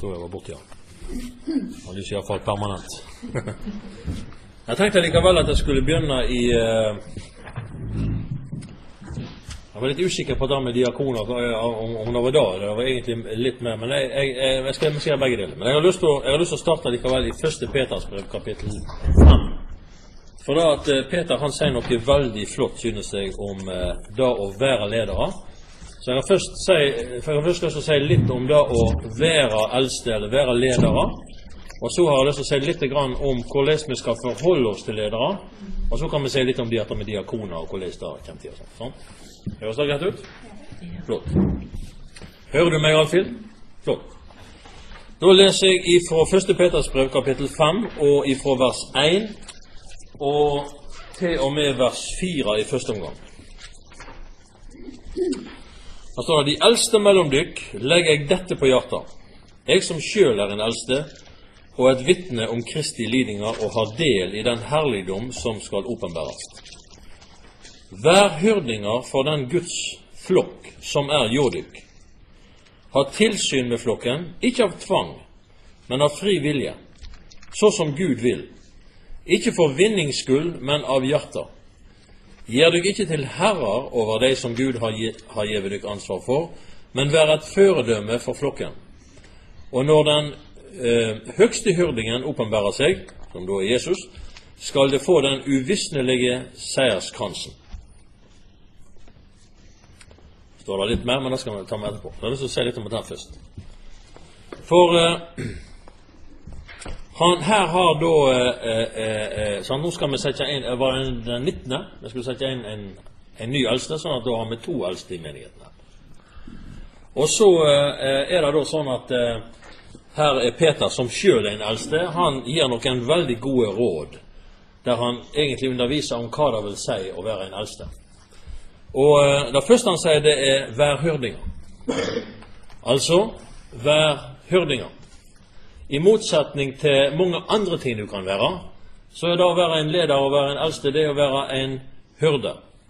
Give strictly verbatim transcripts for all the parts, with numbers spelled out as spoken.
tror jeg var borte, ja. Han lyser i hvert fall permanent. Jeg tenkte likevel at jeg skulle begynne i... Uh, jeg var litt usikker på det med diakoner, om, om det var da, det var egentlig litt mer, men jeg, jeg, jeg, jeg skal si begge deler. Men jeg har lyst til å, jeg har lyst til å starte likevel i første Peters brev, kapittel fem. For da at Peter han sier noe veldig flott, synes jeg, om uh, det å være ledere. Så jeg har først, si, jeg har først lyst til å si litt om det å være eldste eller være ledere. Og så har jeg lyst til å si litt grann om hvordan vi skal forholde oss til ledere. Og så kan vi si litt om de etter med diakoner og hvordan det kommer til. Og sånn. Høres det greit ut? Flott. Hører du meg, Alfhild? Flott. Da leser jeg fra første Peters brev, kapittel fem, og fra vers én, og til og med vers fire i første omgang. Da står det: De eldste mellom dykk legger jeg dette på hjertet, jeg som selv er en eldste, og et vitne om Kristi lidinger og har del i den herligdom som skal åpenbæres. Vær hyrdinger for den Guds flokk som er hjå dykk. Ha tilsyn med flokken, ikke av tvang, men av fri vilje, så som Gud vil. Ikke for vinningsskyld, men av hjertet. Gjør dykk ikke til herrer over de som Gud har, gi, har givet dykk ansvar for, men vær et føredømme for flokken. Og når den eh, høgste hyrdingen åpenbærer seg, som da er Jesus, skal det få den uvisnelige seierskransen. Står det litt mer, men det skal vi ta med etterpå. Jeg har lyst til å si litt om det først. For eh, han, her har da eh, eh, sånn, nå skal vi sette inn, var det den nittende? Vi skulle sette inn en, en ny eldste, sånn at da har vi to eldste i menigheten. Og så eh, er det da sånn at eh, her er Peter, som selv er en eldste, han gir noen veldig gode råd, der han egentlig underviser om hva det vil si å være en eldste. Og eh, det første han sier, det er vær hyrdinger. Altså, vær hyrdinger. I motsetning til mange andre ting du kan være, så er det å være en leder og være en eldste, det er å være en hyrde.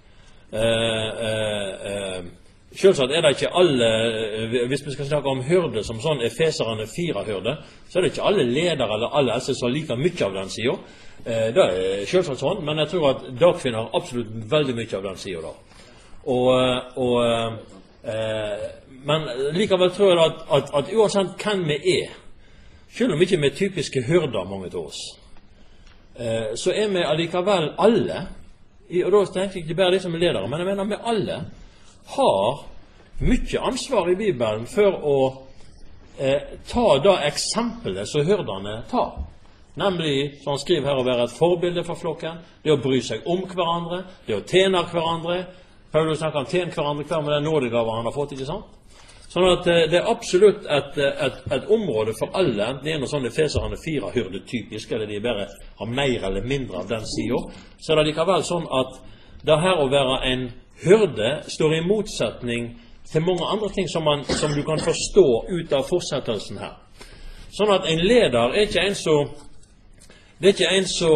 Eh, eh, eh, Selvsagt er det ikke alle, hvis vi skal snakke om hyrde som sånn Efeserne fire hyrde, så er det ikke alle ledere eller alle eldste som har like mye av den siden. Eh, det er selvsagt sånn, men jeg tror at dagkvinner har absolutt veldig mye av den siden da. Og, og, eh, men likevel tror jeg at, at, at uansett hvem vi er, selv om ikke vi er typiske hyrder mange til oss, eh, så er vi allikevel alle, og da tenker jeg ikke bare de som er ledere, men jeg mener vi alle har mye ansvar i Bibelen for å eh, ta det eksempelet som hyrderne tar. Nemlig, som han skriver her, å være et forbilde for flokken, det å bry seg om hverandre, det å tjene hverandre. Paulus snakker om tjene hverandre hver med den nådegave han har fått, ikke sant? Sånn at det er absolutt et, et, et område for alle, enten det er noe sånn Efeserne fire hyrde typisk, eller de bare har mer eller mindre av den siden, så er det likevel sånn at det her å være en hyrde står i motsetning til mange andre ting som, man, som du kan forstå ut av fortsettelsen her. Sånn at en leder er ikke en så, det er ikke en så,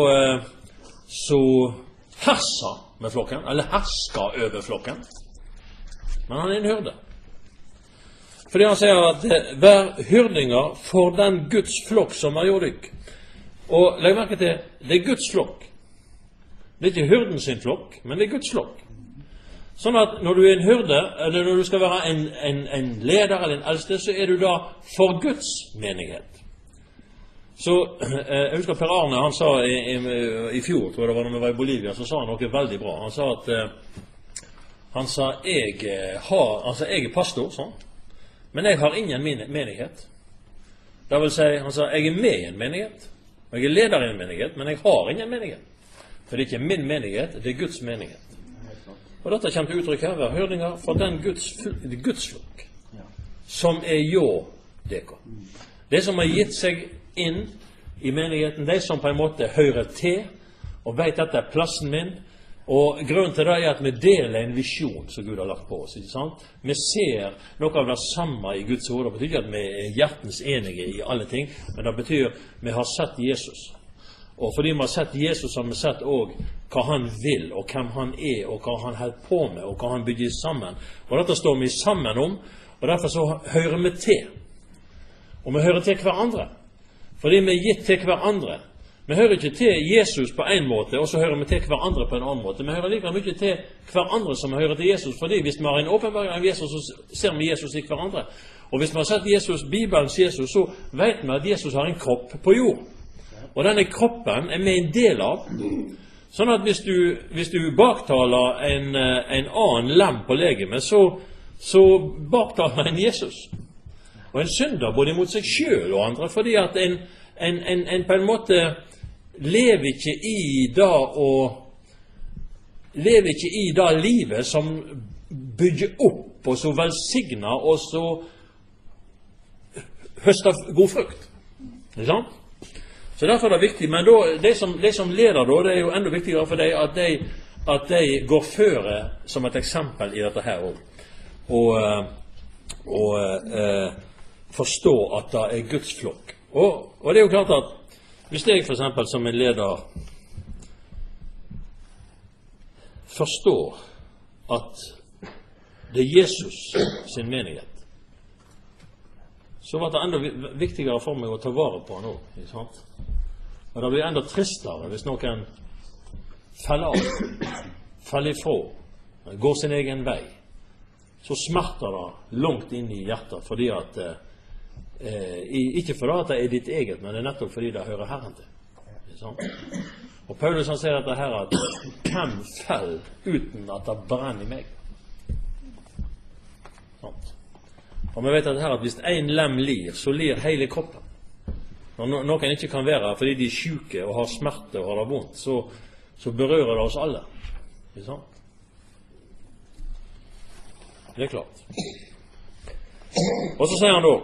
så herser med flokken, eller hersker over flokken, men han er en hyrde. Fordi han sier at vær hyrdinger for den Guds flokk som er gjort dykk. Og legg merke til, det er Guds flokk. Det er ikke hyrden sin flokk, men det er Guds flokk. Sånn at når du er en hyrde, eller når du skal være en, en, en leder eller en eldste, så er du da for Guds menighet. Så jeg husker Per Arne, han sa i, i, i fjor, tror jeg det var når vi var i Bolivia, så sa han noe veldig bra. Han sa at han sa, jeg, har, altså, jeg er pastor, sånn. Men jeg har ingen menighet. Det vil si, han sa, jeg er med i en menighet. Jeg er leder i en menighet, men jeg har ingen menighet. For det er ikke min menighet, det er Guds menighet. Og dette kommer til uttrykk her, vær hyrdinger for den Guds, Guds flokk, som er jo dere. Det som har gitt seg inn i menigheten, de som på en måte hører til, og vet at det er plassen min. Og grunnen til det er at vi deler en visjon som Gud har lagt på oss, ikke sant? Vi ser noe av det samme i Guds ord. Det betyr ikke at vi er hjertens enige i alle ting, men det betyr at vi har sett Jesus. Og fordi vi har sett Jesus, har vi sett også hva han vil, og hvem han er, og hva han holder på med, og hva han bygger sammen. Og dette står vi sammen om, og derfor så hører vi til. og vi hører til hverandre. Fordi vi er gitt til hverandre. Vi hører ikke til Jesus på en måte, og så hører vi til hverandre på en annen måte. Vi hører like mye til hverandre som vi hører til Jesus, fordi hvis vi har en åpenbaring av Jesus, så ser vi Jesus i hverandre. Og hvis vi har sett Jesus, Bibelens Jesus, så vet vi at Jesus har en kropp på jord. Og denne kroppen er vi en del av. Sånn at hvis du, hvis du baktaler en, en annen lem på legemet, så, så baktaler en Jesus. Og en synder både mot seg selv og andre, fordi at en, en, en, en på en måte lever ikke i da og lever ikke i da livet som bygger opp og så velsigner og så høster god frukt. Ikke sant? Så derfor er det viktig, men da, de, som, de som leder da, det er jo enda viktigere for dem at de, at de går føre som et eksempel i dette her også. Og, og eh, forstå at det er Guds flokk. Og, og det er jo klart at hvis jeg for eksempel som en leder forstår at det er Jesus sin menighet, så var det enda viktigere for meg å ta vare på han også, ikke sant? Og det blir enda tristere hvis noen faller av, faller ifra, går sin egen vei. Så smerter det langt inn i hjertet, fordi at eh, ikke fordi at det er ditt eget, men det er nettopp fordi det hører Herren til. Ikke sant? Og Paulus han sier dette her at hvem faller uten at det brenner i meg? Sant? Og vi vet at, her at hvis en lem lir, så lir hele kroppen. Når noen ikke kan være fordi de er syke og har smerte og har det vondt, så, så berører det oss alle. Ikke sant? Det er klart. Og så sier han da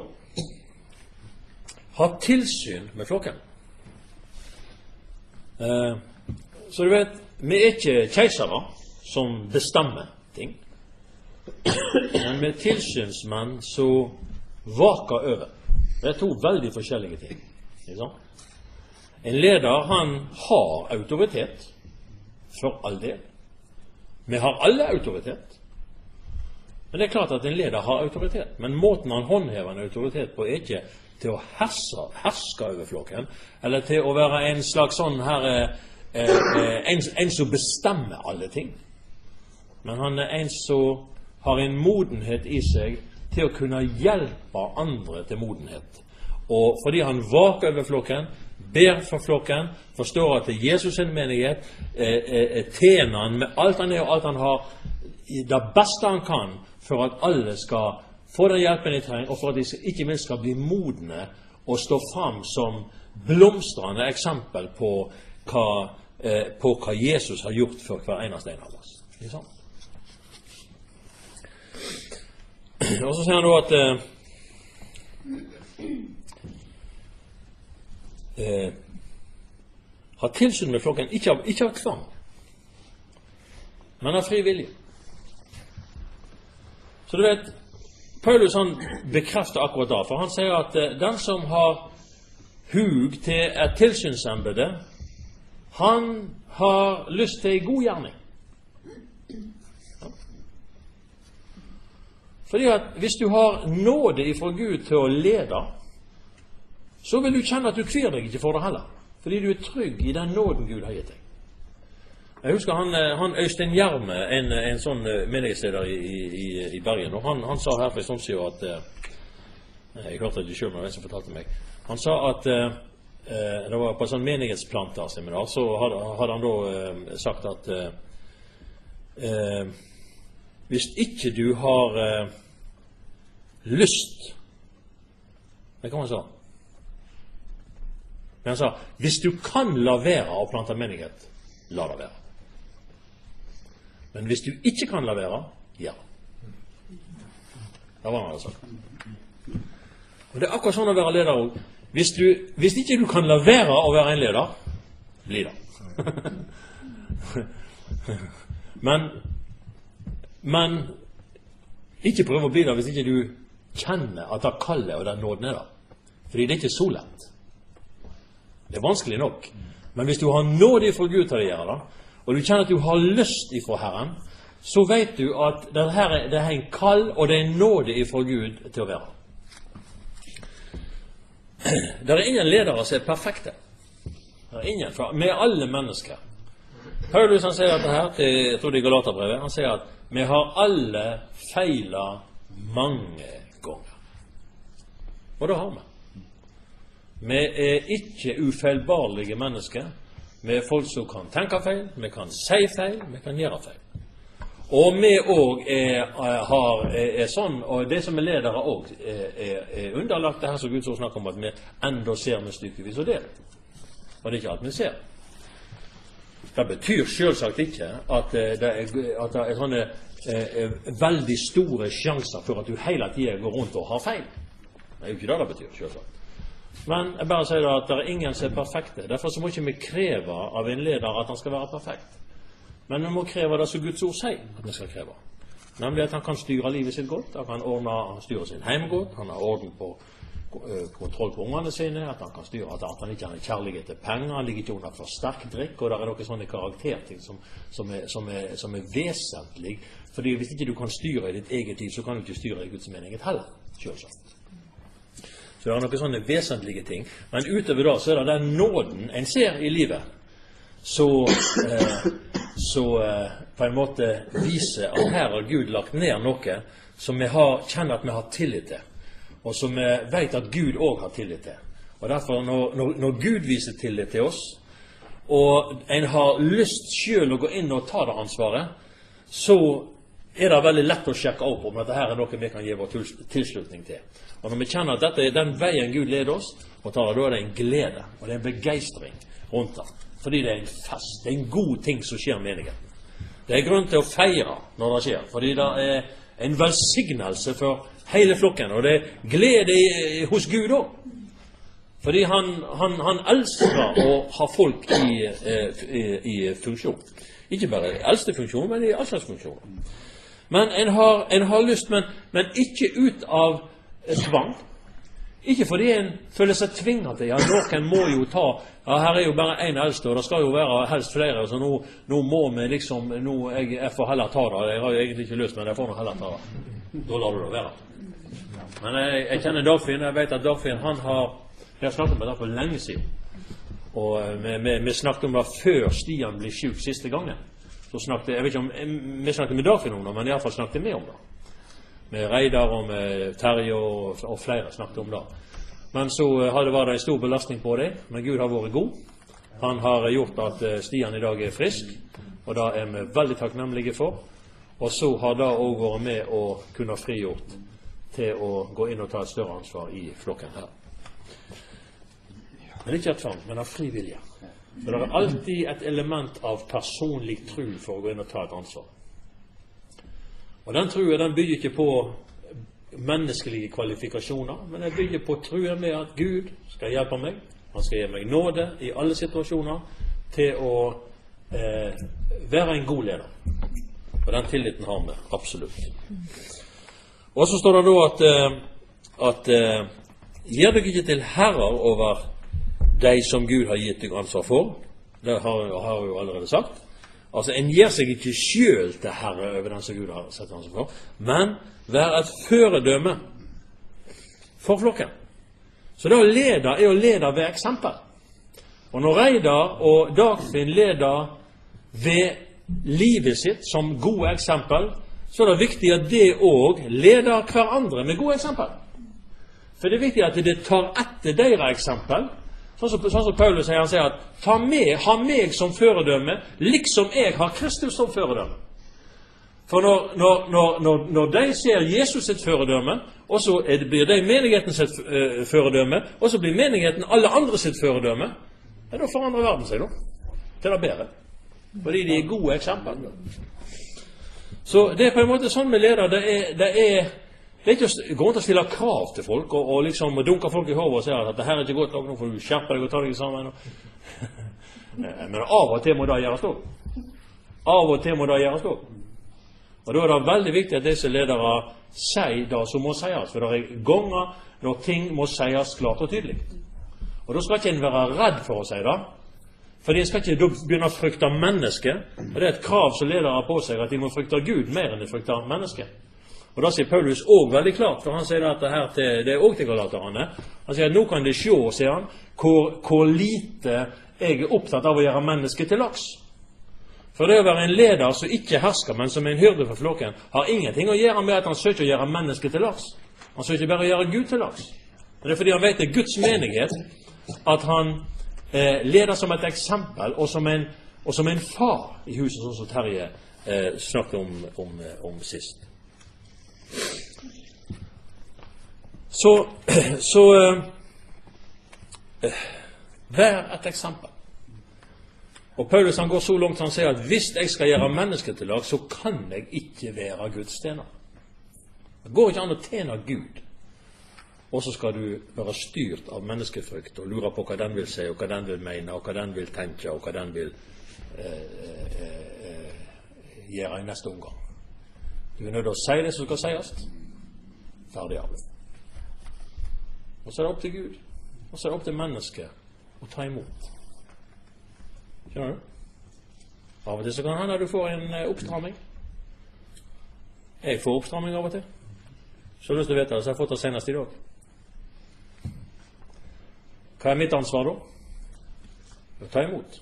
ha tilsyn med flokken. Eh, så du vet, vi er ikke keisere som bestemmer ting, men vi er tilsynsmenn som vaker over. Det er to veldig forskjellige ting. Ikke sant? En leder, han har autoritet, for all del. Vi har alle autoritet. Men det er klart at en leder har autoritet. Men måten han håndhever en autoritet på er ikke til å herse, herske over flokken, eller til å være en slags sånn her, eh, eh, en, en som bestemmer alle ting. Men han er en som har en modenhet i seg til å kunne hjelpe andre til modenhet. Og fordi han vaker over flokken, ber for flokken, forstår at det er Jesus en menighet, eh, eh, tjener han med alt han er og alt han har, det beste han kan, for at alle skal få den hjelpen de trenger, og for at de ikke minst skal bli modne og stå fram som blomstrende eksempel på hva, eh, på hva Jesus har gjort for hver eneste en av oss. Ikke sant? Og så sier han da at eh, eh, ha tilsyn med flokken, ikke av, ikke av tvang, men av fri vilje. Så du vet, Paulus han bekrefter akkurat da, for han sier at eh, den som har hug til et tilsynsembede, han har lyst til en god gjerning. Ja. Fordi at hvis du har nåde ifra Gud til å lede, så vil du kjenne at du kvir deg ikke for det heller, fordi du er trygg i den nåden Gud har gitt deg. Jeg husker han, han Øystein Gjerme, en, en sånn menighetsleder i, i, i Bergen, og han, han sa her for en stund siden at eh, jeg hørte det ikke selv, men hvem som fortalte meg, han sa at eh, det var på en sånn menighetsplanterseminar, så hadde, hadde han da eh, sagt at eh, eh, hvis ikke du har eh, lyst, det kan man sa, men han sa, hvis du kan la være å plante menighet, la det være. Men hvis du ikke kan la være, ja. Det var han altså. Og det er akkurat sånn å være leder også. Hvis, du, hvis ikke du kan la være å være en leder, bli det. men, men ikke prøv å bli det hvis ikke du kjenner at det kallet og den nåden er der. Fordi det er ikke så lett. Det er vanskelig nok. Men hvis du har nåde fra Gud til å gjøre det, og du kjenner at du har lyst ifra Herren, så vet du at det, her er, det er en kall, og det er nåde ifra Gud til å være. det er ingen ledere som er perfekte. Det er ingen, for vi er alle mennesker. Paulus han sier dette her, til, jeg tror det er Galaterbrevet, han sier at vi har alle feilet mange ganger. Og det har vi. Vi er ikke ufeilbarlige mennesker. Vi er folk som kan tenke feil, vi kan si feil, vi kan gjøre feil. Og vi også er, har, er, er sånn, og det som er ledere også er, er, er underlagt det her som Guds ord snakker om, at vi enda ser med stykkevis og del. Og det er ikke alt vi ser. Det betyr selvsagt ikke at det er, at det er sånne eh, veldig store sjanser for at du hele tiden går rundt og har feil. Det er jo ikke det det betyr, selvsagt. Men jeg bare sier at det er ingen som er perfekte. Derfor så må ikke vi kreve av en leder at han skal være perfekt. Men vi må kreve det som Guds ord sier at vi skal kreve. Nemlig at han kan styre livet sitt godt, at han kan ordne, styre sin heim godt, han har orden på uh, kontroll på ungene sine, at han kan styre, at, at han ikke har kjærlighet til penger, han ligger ikke under for sterk drikk, og det er noen sånne karakterting som, som, er, som, er, som er vesentlig. Fordi hvis ikke du kan styre i ditt eget liv, så kan du ikke styre i Guds menighet heller, selvsagt. Så det er noen sånne vesentlige ting. Men utover da, så er det den nåden en ser i livet, så, eh, så eh, på en måte viser at her har Gud lagt ned noe som vi har, kjenner at vi har tillit til, og som vi vet at Gud også har tillit til. Og derfor, når, når, når Gud viser tillit til oss, og en har lyst selv å gå inn og ta det ansvaret, så er det veldig lett å sjekke opp om dette her er noe vi kan gi vår tilslutning til. Og når vi kjenner at dette er den veien Gud leder oss, og tar det, da er det en glede, og det er en begeistring rundt det. Fordi det er en fest, det er en god ting som skjer med menigheten. Det er grunn til å feire når det skjer, fordi det er en velsignelse for hele flokken, og det er glede hos Gud også. Fordi han, han, han elsker å ha folk i, i, i funksjon. Ikke bare i eldste funksjon, men i all slags funksjon. Men en har, en har lyst, men, men ikke ut av tvang. Ikke fordi en føler seg tvinget til, ja, noen må jo ta, ja, her er jo bare en eldste, og det skal jo være helst flere, så nå, nå må vi liksom, nå, jeg, jeg får heller ta det, jeg har jo egentlig ikke lyst, men jeg får nå heller ta det. Da lar du det være. Men jeg, jeg kjenner Dagfinn, jeg vet at Dagfinn, han har, jeg har snakket med det for lenge siden, og vi, vi, vi snakket om det før Stian ble syk siste gangen. Så snakket, jeg vet ikke om, vi snakket med Dagfinn om det, men i hvert fall snakket vi om det. Med Reidar og med Terje og, og flere snakket om det. Men så hadde det vært en stor belastning på det, men Gud har vært god. Han har gjort at Stian i dag er frisk, og det er vi veldig takknemlige for. Og så har det også vært med å kunne frigjort til å gå inn og ta et større ansvar i flokken her. Men ikke et tvang, men av fri vilje. For det er alltid et element av personlig tro for å gå inn og ta et ansvar. Og den truen, den bygger ikke på menneskelige kvalifikasjoner, men den bygger på truen med at Gud skal hjelpe meg, han skal gi meg nåde i alle situasjoner til å eh, være en god leder. Og den tilliten har vi, absolutt. Og så står det da at, eh, at eh, gjør dere ikke til herrer over de som Gud har gitt deg ansvar for. Det har jeg jo allerede sagt. Altså, en gir seg ikke selv til herre over den som Gud har sett ansvar for, men vær et føredømme for flokken. Så da leder er å lede ved eksempel. Og når Reidar og Dagfinn leder ved livet sitt som gode eksempel, så er det viktig at det også leder hverandre med gode eksempel. For det er viktig at det tar etter deres eksempel. Sånn som, sånn som Paulus sier, han sier at ta med, ha meg som føredømme, liksom jeg har Kristus som føredømme. For når, når, når, når, når de ser Jesus sitt føredømme, og så det, blir de menigheten sitt uh, føredømme, og så blir menigheten alle andre sitt føredømme, ja, da forandrer verden seg da, til det bedre. Fordi de er gode eksempler. Så det er på en måte sånn med ledere, det er, det er Det er ikke å gå rundt og stille krav til folk, og, og liksom dunke folk i hodet og si at dette her er ikke godt nok, nå får du skjerpe deg og ta deg sammen. Men av og til må det gjøres også. Av og til må det gjøres også. Og da er det veldig viktig at disse ledere sier det som må sies, for det er ganger når ting må sies klart og tydelig. Og da skal ikke en være redd for å si det, for en skal ikke begynne å frykte mennesket, og det er et krav som ledere har på seg, at de må frykte Gud mer enn de frykter mennesket. Og da sier Paulus også veldig klart, for han sier dette her til, det er også til galaterne. Han sier at nå kan det se, sier han, hvor, hvor lite jeg er opptatt av å gjøre mennesket til laks. For det å være en leder som ikke hersker, men som er en hyrde for flokken, har ingenting å gjøre med at han søker å gjøre mennesket til laks. Han søker bare å gjøre Gud til laks. Det er fordi han vet det er Guds menighet at han eh, leder som et eksempel, og som en, og som en far i huset, sånn som Terje eh, snakket om, om, om sist. Så, så eh, vær et eksempel. Og Paulus han går så langt han sier at hvis jeg skal gjøre mennesket til lag, så kan jeg ikke være Guds tjener. Det går ikke an å tjene Gud, og så skal du være styrt av menneskefrykt og lure på hva den vil si, og hva den vil mene, og hva den vil tenke, og hva den vil eh, eh, eh, gjøre i neste omgang. Du er nødt til å si det som skal sies. Ferdig av det. Og så er det opp til Gud, og så er det opp til mennesket å ta imot. Skjønner du? Av og til så kan hende du får en uh, oppstramming. Jeg får oppstramming av og til. Så har du lyst til å vite det, så har jeg fått det senest i dag. Hva er mitt ansvar da? Å ta imot.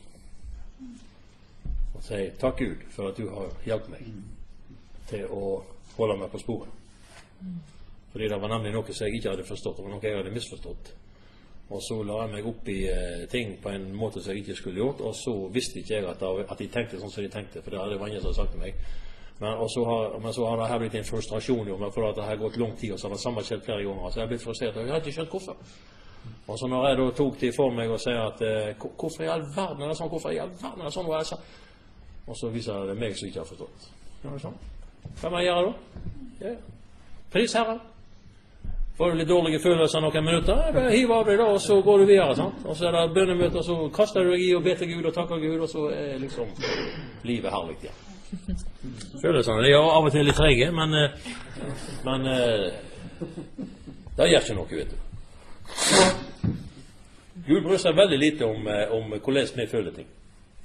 Og si takk Gud for at du har hjulpet meg til å holde meg på sporet. Fordi det var nemlig noe som jeg ikke hadde forstått, og noe jeg hadde misforstått. Og så la jeg meg opp i eh, ting på en måte som jeg ikke skulle gjort, og så visste ikke jeg at, at de tenkte sånn som de tenkte, for det hadde ingen som sagt til meg. Men, og så har, men så har det her blitt en frustrasjon jo, for at det har gått lang tid, og så har det samme skjedd flere ganger, så jeg har blitt frustrert, og jeg har ikke skjønt hvorfor. Og så når jeg da tok det for meg og sier at eh, hvorfor i all verden er det sånn, hvorfor i all verden er det sånn, hva er det sånn? Og så viser det meg som ikke har forstått. Ja, sånn. Hva må jeg gjøre da? Ja. Pris Herren. Får du litt dårlige følelser noen minutter, ja, hiv av deg da, og så går du videre, sant? Og så er det bønnemøter, og så kaster du deg i og ber til Gud og takker Gud, og så er liksom livet herlig igjen. Ja. Følelsene, de er av og til litt trege, men, men det gjør ikke noe, vet du. Gud bryr seg veldig lite om, om hvordan vi føler ting.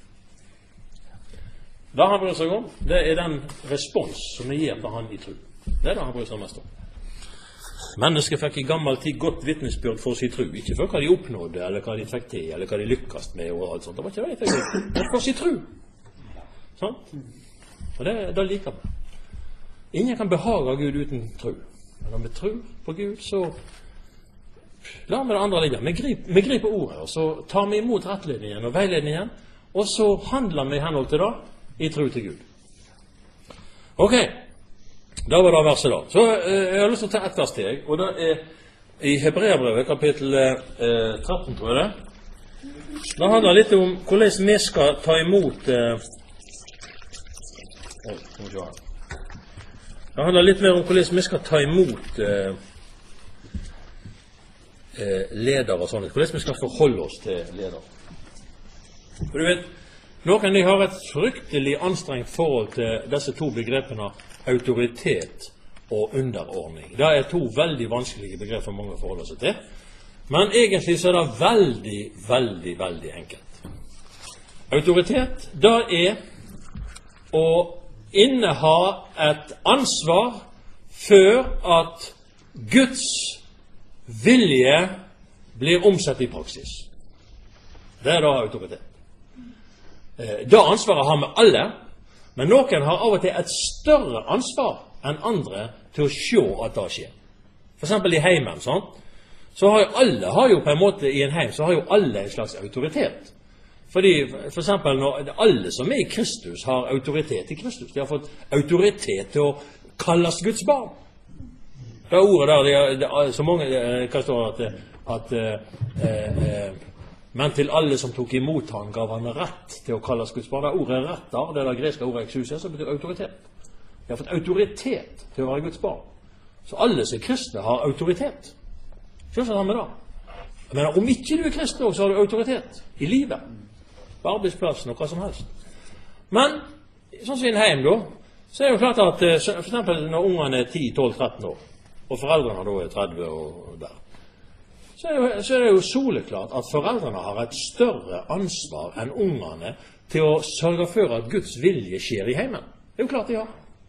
Det han bryr seg om, det er den respons som vi gir på han i tro. Det er det han bryr seg mest om. Mennesker fikk i gammel tid godt vittnesbyrd for sin tro, ikke for hva de oppnådde, eller hva de fikk til, eller hva de lykkast med, og alt sånt. Det var ikke det de fikk til, men for sin tro. Sånn? Og det, det liker vi. Ingen kan behage Gud uten tro. Men når vi tror på Gud, så la vi det andre ligge. Vi griper, vi griper ordet, og så tar vi imot rettledningen og veiledningen, og så handler vi i henhold til det, i tro til Gud. Ok. Da var det verset da. Så eh, jeg har lyst til å ta ett vers til deg, og det er i Hebreabrevet, kapittel eh, tretten, tror jeg det. Det handler litt om hvordan vi skal ta imot eh, oh, Det handler litt mer om hvordan vi skal ta imot eh, eh, ledere og sånn, hvordan vi skal forholde oss til ledere. For du vet, noen de har et fryktelig anstrengt forhold til disse to begrepene autoritet og underordning. Det er to veldig vanskelige begreper for mange å forholde seg til. Men egentlig så er det veldig, veldig, veldig enkelt. Autoritet, det er å inneha et ansvar før at Guds vilje blir omsatt i praksis. Det er da autoritet. Det ansvaret har vi alle, men noen har av og til et større ansvar enn andre til å se at det skjer. For eksempel i heimen, sånn, så har jo alle, har jo på en måte i en heim, så har jo alle en slags autoritet. Fordi, for eksempel, når alle som er i Kristus har autoritet i Kristus, de har fått autoritet til å kalles Guds barn. Det er ordet der, det er, det er så mange, hva står det, at, at eh, eh, men til alle som tok imot han, gav han rett til å kalles Guds barn. Det er ordet rett der, det er det greske ordet exousia, som betyr autoritet. De har fått autoritet til å være Guds barn. Så alle som er kristne har autoritet. Selvsagt har vi det. Men om ikke du er kristne, så har du autoritet i livet, på arbeidsplassen og hva som helst. Men, sånn som i en heim da, så er det jo klart at for eksempel når ungene er ti, tolv, tretten år, og foreldrene da er tretti og der, Så er, jo, så er det jo soleklart at foreldrene har et større ansvar enn ungene til å sørge for at Guds vilje skjer i heimen. Det er jo klart de har.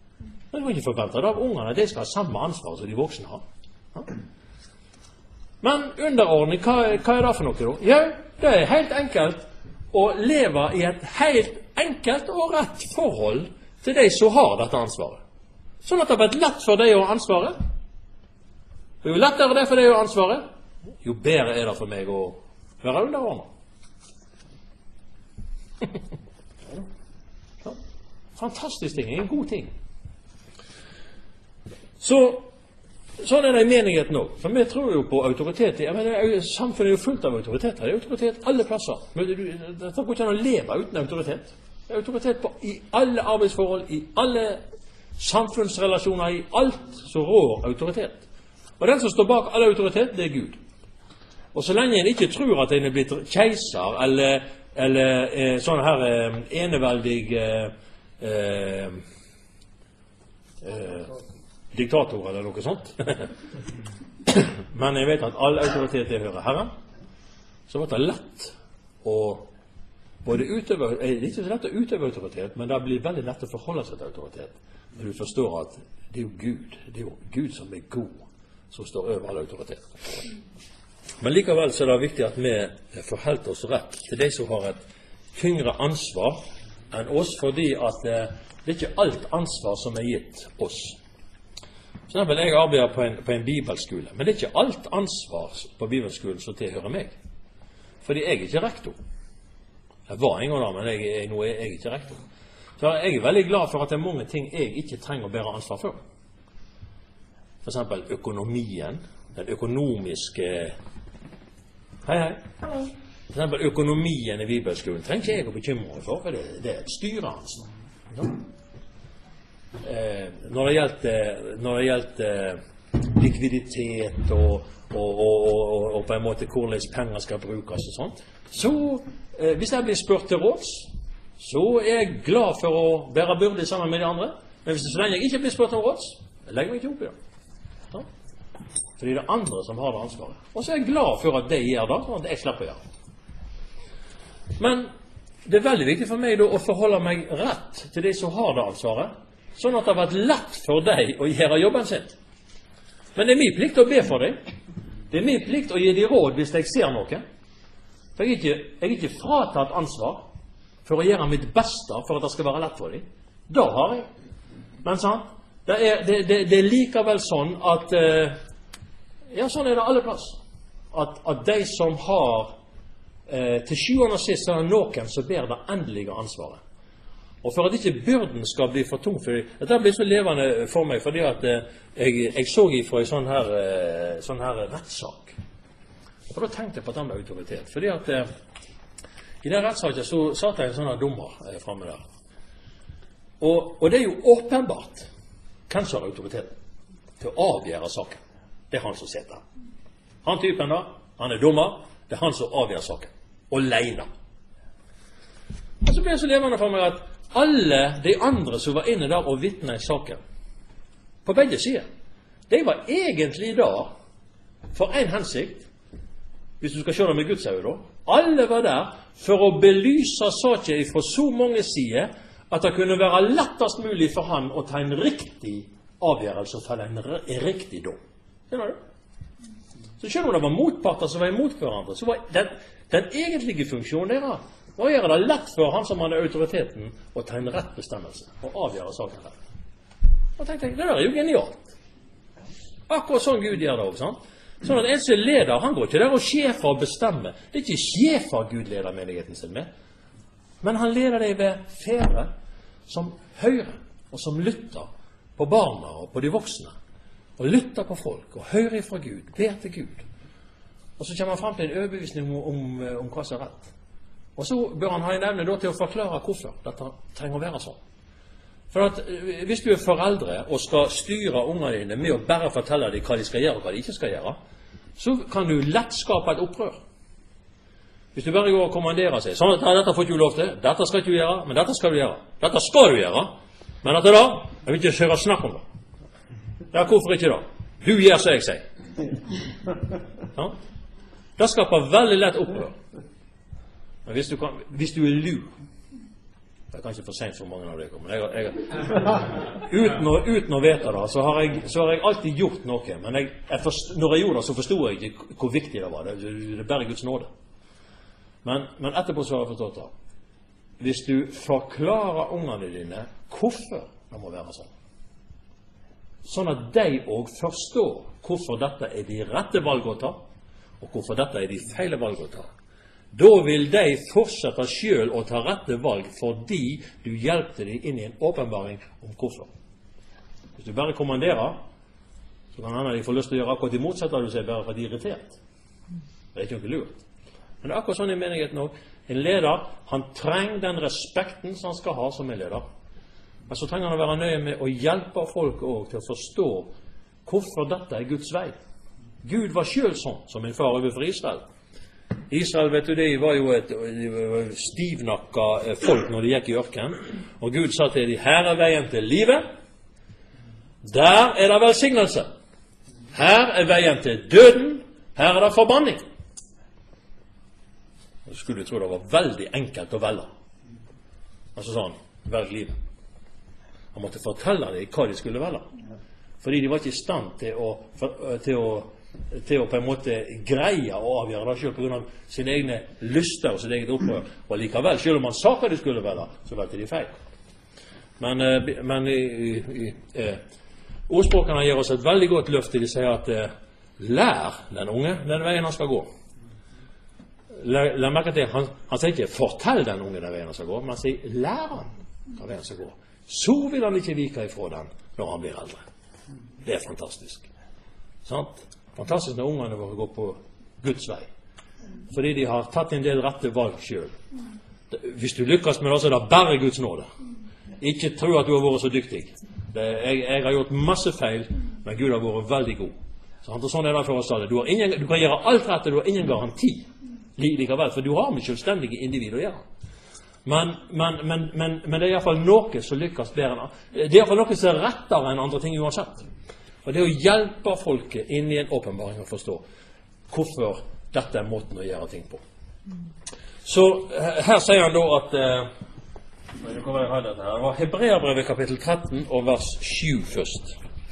Men du kan ikke forvente det av ungene, de skal ha samme ansvar som de voksne har. Ja? Men underordning, hva, hva er det for noe da? Ja, det er helt enkelt å leve i et helt enkelt og rett forhold til de som har dette ansvaret. Sånn at det har vært lett for deg å ha ansvaret. Og jo lettere det er for deg å ha ansvaret, jo bedre er det for meg å være underordnet. Ja. Fantastisk ting, en god ting. Så, sånn er det i menigheten også. For vi tror jo på autoritet. Jeg mener, samfunnet er jo fullt av autoriteter. Det er autoritet alle plasser. Men det tar ikke an å leve uten autoritet. Det er autoritet på, i alle arbeidsforhold, i alle samfunnsrelasjoner, i alt som rår autoritet. Og den som står bak all autoritet, det er Gud. Og så lenge en ikke tror at en er blitt keiser, eller, eller eh, sånn her eh, eneveldig eh, eh, eh, diktator eller noe sånt. Men jeg vet at all autoritet det hører Herren. Så var det lett å både utøve, det er ikke så lett å utøve autoritet, men det blir veldig lett å forholde seg til autoritet. Når du forstår at det er jo Gud, det er jo Gud som er god, som står over all autoritet. Men likevel så er det viktig at vi forholder oss rett til de som har et tyngre ansvar enn oss, fordi at det er ikke alt ansvar som er gitt oss. For eksempel, jeg arbeider på en, på en bibelskole, men det er ikke alt ansvar på bibelskolen som tilhører meg. Fordi jeg er ikke rektor. Jeg var en gang da, men jeg, jeg, nå er jeg ikke rektor. Så jeg er veldig glad for at det er mange ting jeg ikke trenger å bære ansvar for. For eksempel økonomien, den økonomiske... Hei, hei. For eksempel økonomien i bibelskolen trenger ikke jeg å bekymre meg for, for det, det er et styreansvar. Ja. Eh, når det gjelder, når det gjelder likviditet og, og, og, og, og på en måte hvordan penger skal brukes og sånt, så eh, hvis jeg blir spurt til råds, så er jeg glad for å bære byrde sammen med de andre. Men hvis det så lenge jeg ikke blir spurt om råds, jeg legger meg ikke opp i det. Ja. Fordi det er andre som har det ansvaret. Og så er jeg glad for at de gjør det, sånn at jeg slipper å gjøre det. Men det er veldig viktig for meg da å forholde meg rett til de som har det ansvaret, sånn at det har vært lett for deg å gjøre jobben sin. Men det er min plikt å be for deg. Det er min plikt å gi deg råd hvis jeg ser noe. For jeg er ikke, jeg er ikke fratatt ansvar for å gjøre mitt beste for at det skal være lett for dem. Da har jeg. Men sånn, det er, det, det, det er likevel sånn at eh, ja, sånn er det alle plass. At, at de som har eh, til sjuende og sist er det noen som ber det endelige ansvaret. Og for at ikke byrden skal bli for tung for dem, dette blir så levende for meg, fordi at eh, jeg, jeg så ifra en sånn her, eh, sånn her rettssak. Og da tenkte jeg på den med autoritet. Fordi at eh, i den rettssaken så satt jeg en sånn her dommer eh, fremme der. Og, og det er jo åpenbart hvem som har autoriteten til å avgjøre saken. Det er han som sitter. Han typen da, han er dommer, det er han som avgjør saken. Alene. Og så ble det så levende for meg at alle de andre som var inne der og vittnet i saken, på begge sider, de var egentlig da for en hensikt, hvis du skal se det med Guds øyne da, alle var der for å belyse saken fra så mange sider at det kunne være lettest mulig for han å ta en riktig avgjørelse og felle en, en riktig dom. Skjønner du? Så selv om det var motparter som var imot hverandre, så var den, den egentlige funksjonen deres var å gjøre det lett for han som hadde autoriteten å ta en rett bestemmelse og avgjøre saken her. Og tenkte jeg, det der er jo genialt. Akkurat sånn Gud gjør det også, sant? Sånn at en som er leder, han går ikke der og sjefer og bestemmer. Det er ikke sjefer Gud leder menigheten sin med. Men han leder deg ved fedre som hører og som lytter på barna og på de voksne. Og lytter på folk og hører fra Gud, ber til Gud. Og så kommer han frem til en overbevisning om, om, om hva som er rett. Og så bør han ha en evne da til å forklare hvorfor dette trenger å være sånn. For at hvis du er foreldre og skal styre ungene dine med å bare fortelle dem hva de skal gjøre og hva de ikke skal gjøre, så kan du lett skape et opprør. Hvis du bare går og kommanderer seg, sånn at dette får ikke du lov til, dette skal ikke du gjøre, men dette skal du gjøre. Dette skal du gjøre, men dette da, jeg vil ikke høre snakk om det. Ja, hvorfor ikke da? Du gjør som jeg sier. Ja? Det skaper veldig lett opprør. Men hvis du, kan, hvis du er lur, Det er kanskje for sent for mange av dere, men jeg, jeg, uten, å, uten å vite det, så har, jeg, så har jeg alltid gjort noe. Men jeg, jeg forst, når jeg gjorde det, så forstod jeg ikke hvor viktig det var. Det, det er bare Guds nåde. Men, men etterpå så har jeg forstått det. Hvis du forklarer ungene dine hvorfor det må være sånn, sånn at de også forstår hvorfor dette er de rette valg å ta, og hvorfor dette er de feile valg å ta, da vil de fortsette selv å ta rette valg fordi du hjelpte dem inn i en åpenbaring om hvorfor. Hvis du bare kommanderer, så kan hende de få lyst til å gjøre akkurat det motsatte du sier, bare fordi de er irritert. Det er ikke noe lurt. Men det er akkurat sånn i menigheten også. En leder, han trenger den respekten som han skal ha som en leder. Men så trenger han å være nøye med å hjelpe folk også til å forstå hvorfor dette er Guds vei. Gud var selv sånn som en far overfor Israel. Israel, vet du, de var jo et stivnakka folk når de gikk i ørkenen. Og Gud sa til dem, her er veien til livet, der er det velsignelse. Her er veien til døden, her er det forbanning. Og så skulle du tro det var veldig enkelt å velge. Altså sånn, velg livet. Han måtte fortelle dem hva de skulle velge. Fordi de var ikke i stand til å, til å, til å på en måte greie å avgjøre det selv på grunn av sine egne lyster og sitt eget opprør. Og likevel, selv om man sa hva de skulle velge, så valgte de feil. Men, men i, i, i, ordspråkene gir oss et veldig godt løfte. De sier at lær den unge den veien han skal gå. La, la merke til, han, han sier ikke fortell den unge den veien han skal gå, men han sier lær han hva veien han skal gå. Så vil han ikke vike ifra den når han blir eldre. Det er fantastisk. Sant? Fantastisk når ungene våre går på Guds vei. Fordi de har tatt en del rette valg selv. Hvis du lykkes med det, så er det bare Guds nåde. Ikke tro at du har vært så dyktig. Det, jeg, jeg har gjort masse feil, men Gud har vært veldig god. Så sånn er det for oss alle. Du, ingen, du kan gjøre alt rett, du har ingen garanti likevel, for du har med selvstendige individ å gjøre. Men, men, men, men, men det er i hvert fall noe som lykkes bedre enn det er i hvert fall noe som er rettere enn andre ting uansett. Og det er å hjelpe folket inn i en åpenbaring å forstå hvorfor dette er måten å gjøre ting på. Så her sier han da at eh, det var Hebreabrevet kapittel tretten og vers sju først.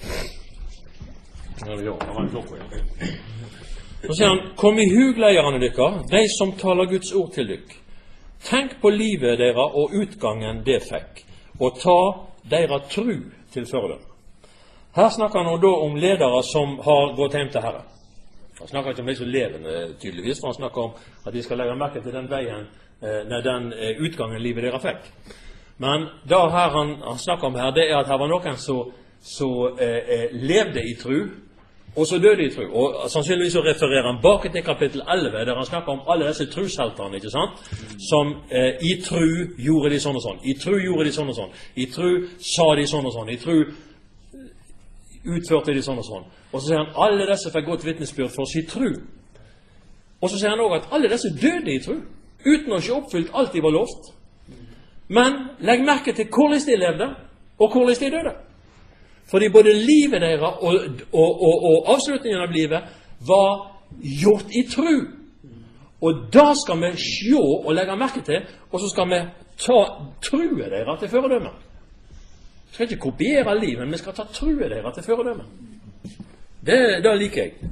Så sier han, kom i hugleierne dykker, de som taler Guds ord til dykk. Tenk på livet dere og utgangen det fikk, og ta dere tru til fordøm. Her snakker han da om ledere som har gått hjem til Herren. Han snakker ikke om de som levende, tydeligvis, for han snakker om at de skal legge merke til den veien, eh, den eh, utgangen livet dere fikk. Men det her han, han snakker om her, det er at her var noen som, som eh, levde i tru, og så døde i tru. Og sannsynligvis så refererer han bak til kapittel elleve, der han snakker om alle disse trushelterne, ikke sant? Som eh, i tru gjorde de sånn og sånn. I tru gjorde de sånn og sånn. I tru sa de sånn og sånn. I tru utførte de sånn og sånn. Og så sier han, alle disse fikk godt vitnesbyrd for sin tru. Og så sier han også at alle disse døde i tru, uten å ikke oppfylt alt de var lovt. Men legg merke til hvordan de levde, og hvordan de døde. Fordi både livet deres og, og, og, og avslutningen av livet var gjort i tru. Og da skal vi se og legge merke til, og så skal vi ta truet deres til føredømme. Vi skal ikke kopiere livet, men vi skal ta truet deres til føredømme. Det, det liker jeg.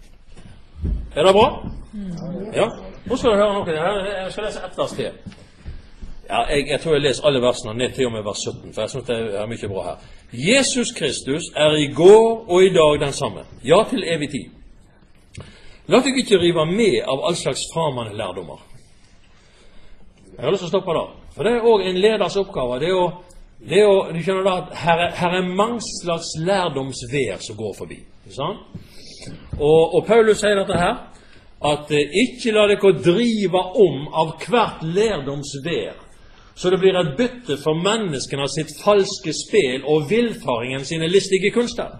Er det bra? Ja. Nå skal du høre noe. Jeg skal lese ett vers til. Ja, jeg, jeg tror jeg leser alle versene ned til og med vers sytten, for jeg synes det er mye bra her. Jesus Kristus er i går og i dag den samme, ja til evig tid. La deg ikke rive med av all slags framande lærdommer. Jeg har lyst til å stoppe da, for det er også en leders oppgave. Det er å, det er å du skjønner da, at her er, her er mange slags lærdomsvær som går forbi. Sånn? Og, og Paulus sier dette her, at eh, ikke la dere drive om av hvert lærdomsvær, så det blir et bytte for menneskene av sitt falske spel og villfaringen sine listige kunster.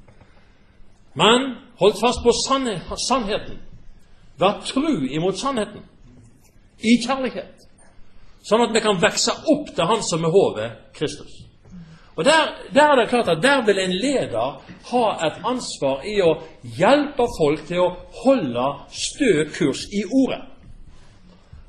Men hold fast på sanne, sannheten. Vær tru imot sannheten. I kjærlighet. Sånn at vi kan vekse opp til han som er hodet, Kristus. Og der, der er det klart at der vil en leder ha et ansvar i å hjelpe folk til å holde stø kurs i ordet.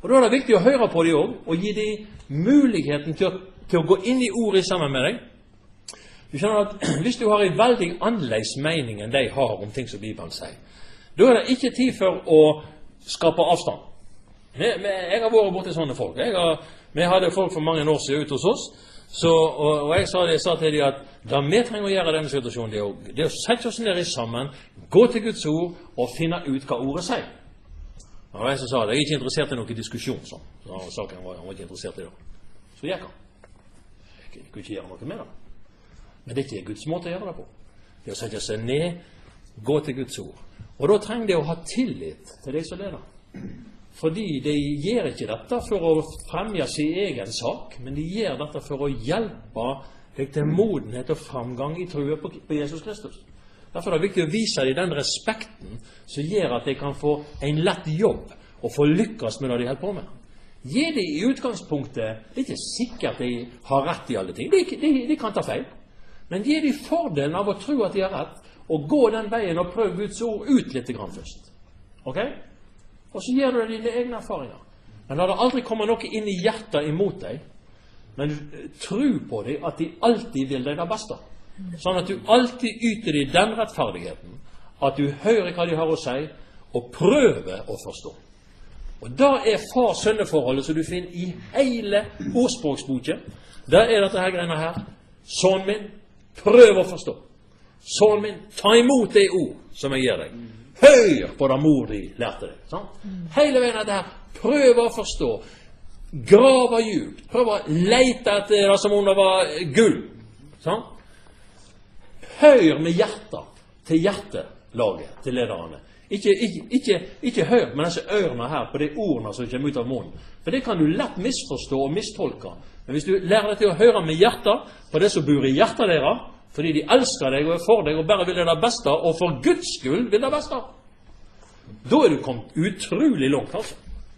Og da er det viktig å høre på dem også, og gi dem muligheten til å, til å gå inn i ordet sammen med deg. Du skjønner at hvis du har en veldig annerledes mening enn de har om ting som Bibelen sier, da er det ikke tid for å skape avstand. Jeg, jeg har vært borte sånne folk. Jeg har, vi hadde folk for mange år siden ute hos oss, så, og, og jeg, sa det, jeg sa til dem at da vi trenger å gjøre denne situasjonen, det er, å, det er å sette oss ned i sammen, gå til Guds ord og finne ut hva ordet sier. Og jeg så sa det, jeg er ikke interessert i noen diskusjon, sånn. Så saken var, han var ikke interessert i det. Så gikk han. Jeg kunne ikke gjøre noe med det. Men det er ikke Guds måte å gjøre det på. Det er å sette seg ned, gå til Guds ord. Og da trenger de å ha tillit til de som leder. Fordi de gjør ikke dette for å fremge sin egen sak, men de gjør dette for å hjelpe deg til modenhet og framgang i troen på, på Jesus Kristus. Derfor er det viktig å vise dem den respekten som gjør at de kan få en lett jobb og få lykkes med det de holder på med. Gi de i utgangspunktet, det er ikke sikkert de har rett i alle ting, de, de, de kan ta feil, men gi de fordelen av å tro at de har rett, og gå den veien og prøve Guds ord ut litt grann først. Ok? Og så gjør du dine egne erfaringer. Men la det aldri komme noe inn i hjertet imot deg, men tro på dem at de alltid vil deg det beste. Sånn at du alltid yter dem den rettferdigheten, at du hører hva de har å si, og prøver å forstå. Og da er far-sønneforholdet som du finner i hele ordspråksboken. Der er dette her greiene her. Sønnen min, prøv å forstå. Sønnen min, ta imot det ord som jeg gir deg. Hør på det mor de lærte deg. Sant? Hele veien er det her. Prøv å forstå. Grave djupt. Prøv å lete etter det som om det var gull. Sant? Hør med hjertet til hjertelaget, til lederne. Ikke, ikke, ikke, ikke hør med disse ørene her på de ordene som kommer ut av munnen. For det kan du lett misforstå og mistolke. Men hvis du lærer deg til å høre med hjertet på det som bor i hjertet deres, fordi de elsker deg og er for deg og bare vil det beste, og for Guds skyld vil det beste, da er du kommet utrolig langt, altså.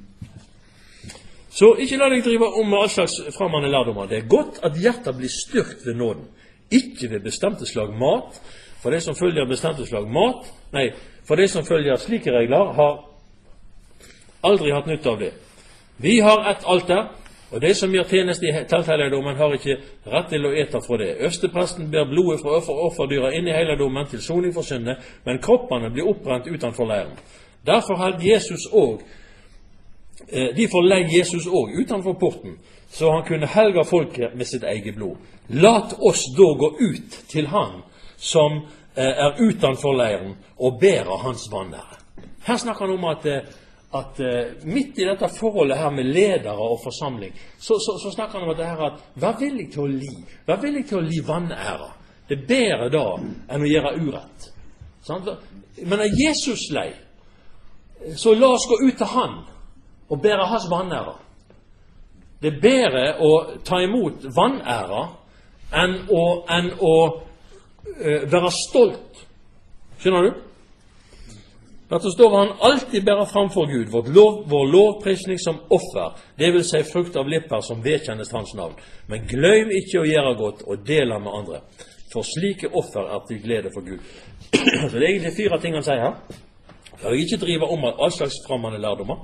Så ikke la deg drive om med all slags fremmede lærdommer. Det er godt at hjertet blir styrkt ved nåden. Ikke ved bestemte slag mat. For de som følger bestemte slag mat, nei, for de som følger slike regler, har aldri hatt nytte av det. Vi har et alter, og de som gjør tjeneste i telthelligdommen har ikke rett til å ete fra det. Øverstepresten ber blodet fra offer, offerdyra inn i helligdommen til soning for syndet, men kroppene blir oppbrent utenfor leiren. Derfor holdt Jesus òg eh, de forlegg Jesus òg utenfor porten, så han kunne helge folket med sitt eget blod. Lat oss da gå ut til han som eh, er utenfor leiren og bærer hans vanære. Her snakker han om at eh, at uh, midt i dette forholdet her med ledere og forsamling, så, så, så snakker han om at det her at vær villig til å li. Vær villig til å li vanære. Det er bedre da enn å gjøre urett. Sant? Men når Jesus lei, så la oss gå ut til han og bære hans vanære. Det er bedre å ta imot vanære enn å, enn å uh, være stolt. Skjønner du? At det står han alltid bærer fram for Gud, vår, lov, vår lovprisning som offer, det vil si frukt av lipper som vedkjennes hans navn. Men glem ikke å gjøre godt og dele med andre, for slike offer er til glede for Gud. Så det er egentlig fire ting han sier her. Jeg vil ikke drive om all slags fremmede lærdommer.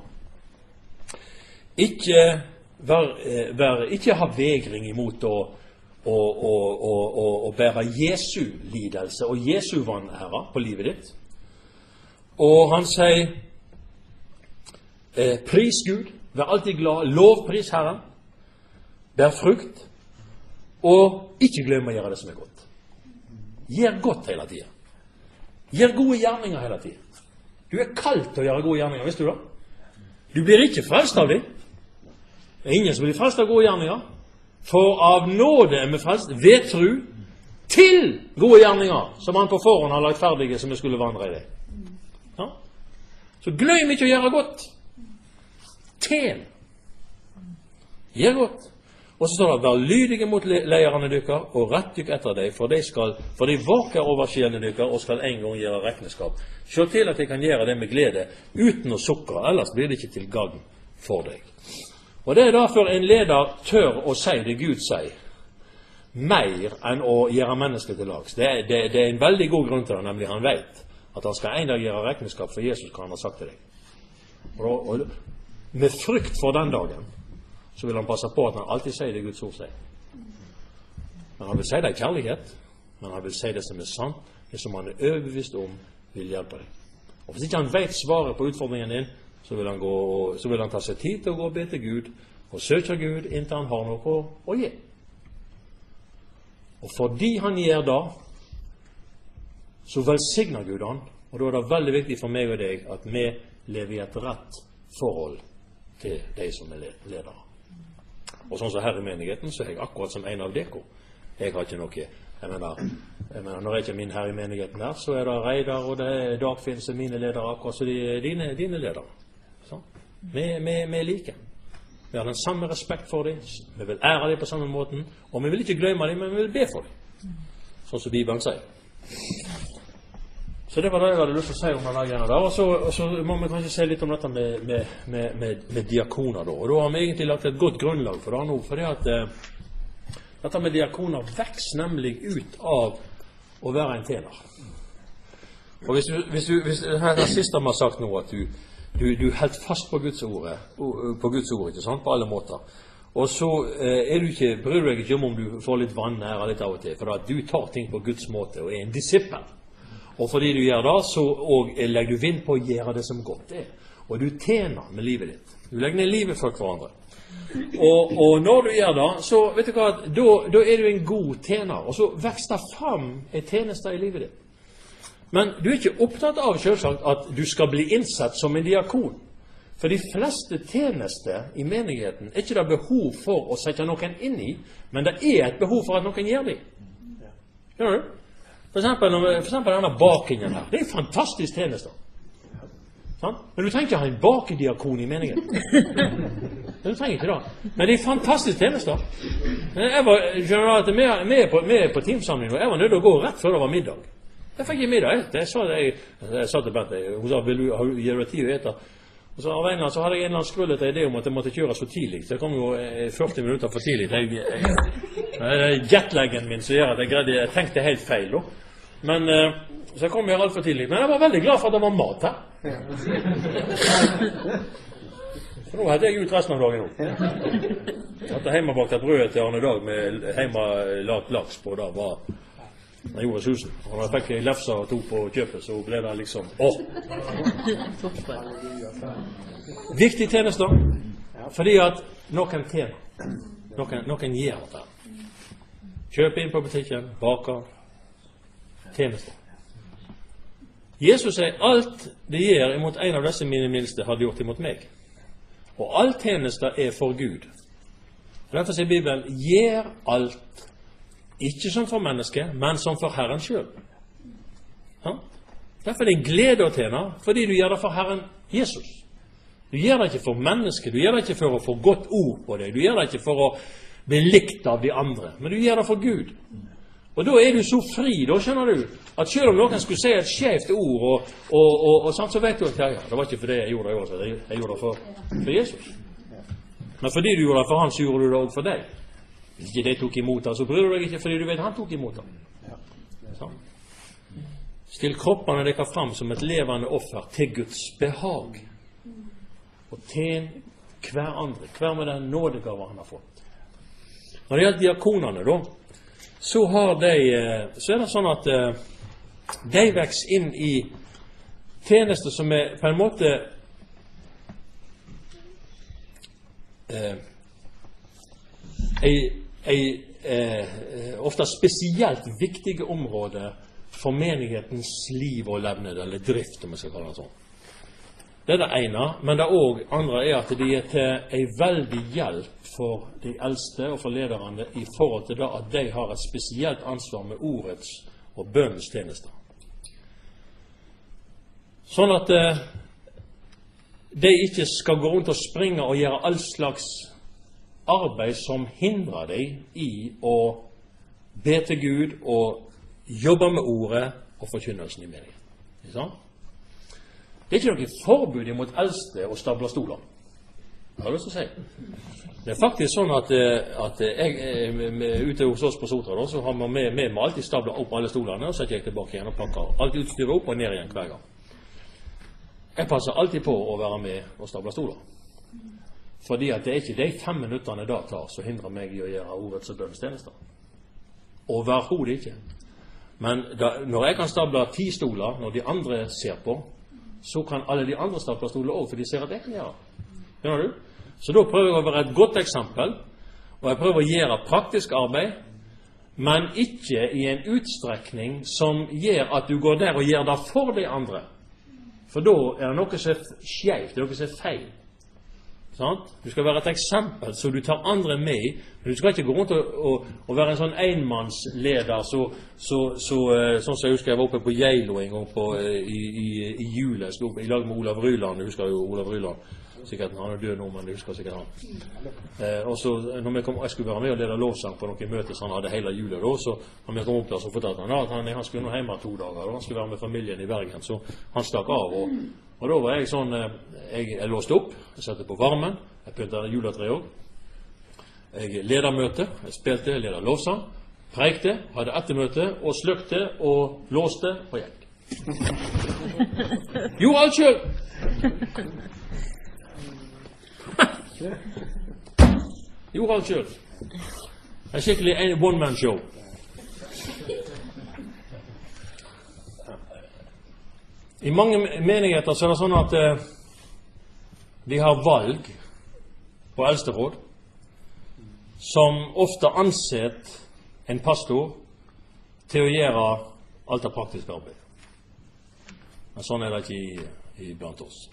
Ikke, vær, vær, ikke ha vegring imot å, å, å, å, å, å bære Jesu lidelse og Jesu vanære på livet ditt. Og han sier eh, pris Gud, vær alltid glad, lovpris Herren, bær frukt, og ikke glem å gjøre det som er godt. Gjør godt hele tiden. Gjør gode gjerninger hele tiden. Du er kalt til å gjøre gode gjerninger, visste du da? Du blir ikke frelst av dem. Det er ingen som blir frelst av gode gjerninger. For av nåde er vi frelst ved tro til gode gjerninger, som han på forhånd har lagt ferdige som vi skulle vandre i det. Ja? Så glem ikke å gjøre godt. Tjen. Gjør godt. Og så står det, vær lydige mot leierne dykker, og rett dykk etter deg, for de, skal, for de vaker over skjene dykker, og skal en gang gjøre regneskap. Se til at de kan gjøre det med glede, uten å sukke, ellers blir det ikke til gagn for deg. Og det er derfor en leder tør å si det Gud sier, mer enn å gjøre mennesket til lags. Det, det, det er en veldig god grunn til det, nemlig han vet at han skal en dag gjøre regnskap for Jesus, hva han har sagt til deg. Og, og, med frykt for den dagen, så vil han passe på at han alltid sier det Guds ord sier. Men han vil si det i kjærlighet, men han vil si det som er sant, det som han er overbevist om vil hjelpe deg. Og hvis ikke han vet svaret på utfordringen din, så vil han, gå, så vil han ta seg tid til å gå og be til Gud, og søke Gud inntil han har noe å, å gi. Og fordi han gjør det, så velsigner Gud han, og da er det veldig viktig for meg og deg at vi lever i et rett forhold til de som er ledere. Og sånn som her i menigheten, så er jeg akkurat som en av dere. Jeg har ikke noe, jeg mener, jeg mener når jeg ikke er min her i menigheten her, så er det Reidar og det er Dagfinn som mine ledere, akkurat så de er dine, dine ledere. Så, vi, vi, vi er like. Vi har den samme respekt for dem, vi vil ære dem på samme måten, og vi vil ikke glemme dem, men vi vil be for dem. Sånn som Bibelen sier. Så det var det jeg hadde lyst til å si om denne greia der. Og så, og så må vi kanskje si litt om dette med, med, med, med, med diakoner da. Og da har vi egentlig lagt et godt grunnlag for det nå, for det at eh, dette med diakoner vekst nemlig ut av å være en tjener. Og hvis du, hvis du, hvis, her er det siste vi har sagt nå, at du, du, du helt fast på Guds ord, på Guds ord, ikke sant, på alle måter. Og så eh, er du ikke, bryr du deg ikke om om du får litt vann her litt av og til, for at du tar ting på Guds måte og er en disippel. Og fordi du gjør det, så og, legger du vind på å gjøre det som godt er. Og du tjener med livet ditt. Du legger ned livet for hverandre. Og, og når du gjør det, så vet du hva, da, da er du en god tjener. Og så vekster fram en tjeneste i livet ditt. Men du er ikke opptatt av selvsagt at du skal bli innsett som en diakon. For de fleste tjenester i menigheten er ikke det behov for å sette noen inn i, men det er et behov for at noen gjør det. Gjør du? For eksempel, for eksempel denne bakingen her. Det er en fantastisk tjeneste. Sånn? Men du trenger ikke ha en bakediakon i meningen. Du trenger ikke det. Men det er en fantastisk tjeneste. Jeg var, skjønner du at vi er, vi er på, vi er på teamsamling, og jeg var nødt til å gå rett før det var middag. Jeg fikk ikke middag. Jeg, jeg, sa, jeg, jeg sa til Bente, hun sa, vil du, gir du tid å ete? Og så av en eller annen så hadde jeg en eller annen skrullete idé om at jeg måtte kjøre så tidlig. Så jeg kom jo førti minutter for tidlig. Det er jetlaggen min som gjør at jeg greide, jeg tenkte helt feil da. Men, så jeg kom jo alt for tidlig. Men jeg var veldig glad for at det var mat her. Så nå hadde jeg ut resten av dagen nå. Jeg hadde hjemmebakt et brød til Arne Dag med hjemmelagt laks på. Da var jeg gjorde susen. Og da fikk jeg lefsa og to på kjøpet, så ble det liksom åh! Viktig tjeneste, fordi at noen tjener. Noen, noen gjør det. Kjøp inn på butikken, baker, tjeneste. Jesus sier alt det gjør imot en av disse mine minste hadde gjort imot meg. Og all tjeneste er for Gud. Derfor sier Bibelen, gjør alt ikke som for mennesket, men som for Herren selv. Ja? Derfor er det en glede å tjene, fordi du gjør det for Herren Jesus. Du gjør det ikke for mennesket, du gjør det ikke for å få godt ord på deg, du gjør det ikke for å bli likt av de andre, men du gjør det for Gud. Og da er du så fri, da skjønner du, at selv om noen skulle si et skjevt ord, og, og, og, og sånn, så vet du at ja, det var ikke for det jeg gjorde det også, jeg, jeg gjorde det for, for Jesus. Men fordi du gjorde det for han, så gjorde du det også for deg. Hvis ikke de tok imot han, så bryr du deg ikke, fordi du vet han tok imot han. Sånn. Still kroppene dere fram som et levende offer til Guds behag. Og tjen hver andre, hver med den nådegave han har fått. Når det gjelder diakonene da, så har de, så er det sånn at de vekser inn i tjenester som er på en måte eh, ei, ei, eh, ofte spesielt viktige områder for menighetens liv og levned, eller drift, om jeg skal kalle det sånn. Det er det ene, men det også andre er at de er til en veldig hjelp for de eldste og for lederne i forhold til det at de har et spesielt ansvar med ordets og bønnens tjenester. Sånn at eh, de ikke skal gå rundt og springe og gjøre all slags arbeid som hindrer deg i å be til Gud og jobbe med ordet og forkynnelsen i menigheten. Ikke sant? Det er ikke noe forbud imot eldste å stable stoler. Det har jeg lyst til å si. Det er faktisk sånn at, at jeg, ute hos oss på Sotra, da, så har vi med, med, med alltid stablet opp alle stolene, og så setter jeg tilbake igjen og pakker alt utstyret opp og ned igjen hver gang. Jeg passer alltid på å være med og stable stoler. Fordi at det er ikke de fem minutterne da tar som hindrer meg i å gjøre ordets og bønnens tjenester. Overhodet ikke. Men da, når jeg kan stable ti stoler, når de andre ser på, så kan alle de andre stable stoler også, for de ser at jeg kan gjøre. Skjønner du? Så da prøver jeg å være et godt eksempel, og jeg prøver å gjøre praktisk arbeid, men ikke i en utstrekning som gjør at du går der og gjør det for de andre. For da er det noe som er skjevt, det er noe som er feil. Sant? Du skal være et eksempel, så du tar andre med. Men du skal ikke gå rundt og, og, og være en sånn enmannsleder, så, så, så, sånn som jeg husker jeg var oppe på Geilo en gang på, i, i, i jule, jeg sto i lag med Olav Ryland, du husker jo Olav Ryland. Sikkert, han er død nå, men du husker sikkert han. Eh, og så, når jeg, kom, jeg skulle være med og lede lovsang på noen møter som han hadde hele julet da, så når jeg kom opp der, så fortalte han at han, han skulle nå hjemme to dager, og han skulle være med familien i Bergen, så han stakk av, og, og da var jeg sånn, jeg, jeg låste opp, jeg satte på varmen, jeg pyntet juletre også, jeg leder møte, jeg spilte, jeg leder lovsang, preikte, hadde ettermøte, og sløkte, og låste, og gikk. Jo, alt selv! Gjorde alt selv. Det er skikkelig en one-man-show. I mange menigheter så er det sånn at eh, de har valg på eldsteråd som ofte ansetter en pastor til å gjøre alt det praktiske arbeid. Men sånn er det ikke i, i blant oss.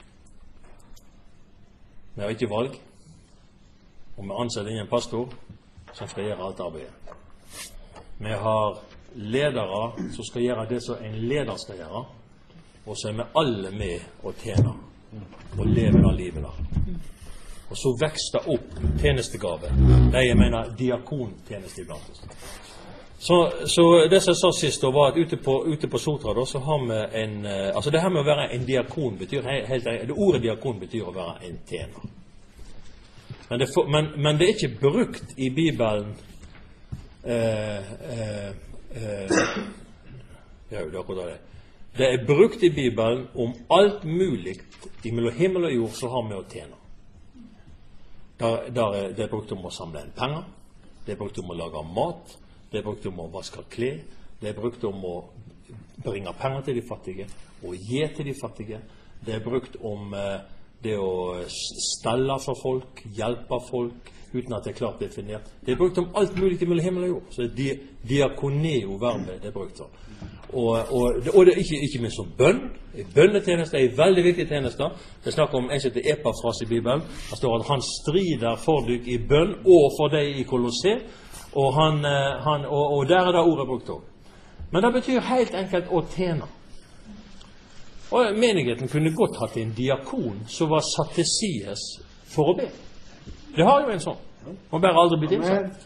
Vi har ikke valg, og vi ansetter ingen pastor som skal gjøre alt arbeidet. Vi har ledere som skal gjøre det som en leder skal gjøre, og så er vi alle med å tjene og leve det livet der. Og så vekster opp tjenestegave. Det jeg mener diakontjeneste iblant oss. Så, så det som jeg sa sist da, var at ute på, ute på Sotra da, så har vi en, altså det her med å være en diakon betyr, helt, det ordet diakon betyr å være en tjener. Men det, for, men, men det er ikke brukt i Bibelen, eh, eh, eh, ja, det er akkurat det. Det er brukt i Bibelen om alt mulig, i mellom himmel og jord, så har vi å tjene. Der, der er, det er brukt om å samle en penger, det er brukt om å lage mat, det er brukt om å vaske klær, det er brukt om å bringe penger til de fattige, og gi til de fattige. Det er brukt om eh, det å stelle for folk, hjelpe folk, uten at det er klart definert. Det er brukt om alt mulig mellom himmel og jord. Så det er diakoneo-verbet det er brukt om. Og, og, og det er ikke, ikke minst som bønn. Bønnetjeneste er en veldig viktig tjeneste. Det snakker om en som heter Epafras i Bibelen. Det står at han strider for deg i bønn og for deg i Kolosser. Og, han, han, og, og der er det ordet brukt også. Men det betyr helt enkelt å tjene. Og menigheten kunne godt hatt en diakon som var satt til sides for å be. Det har jo en sånn. Man bare aldri blitt innsatt.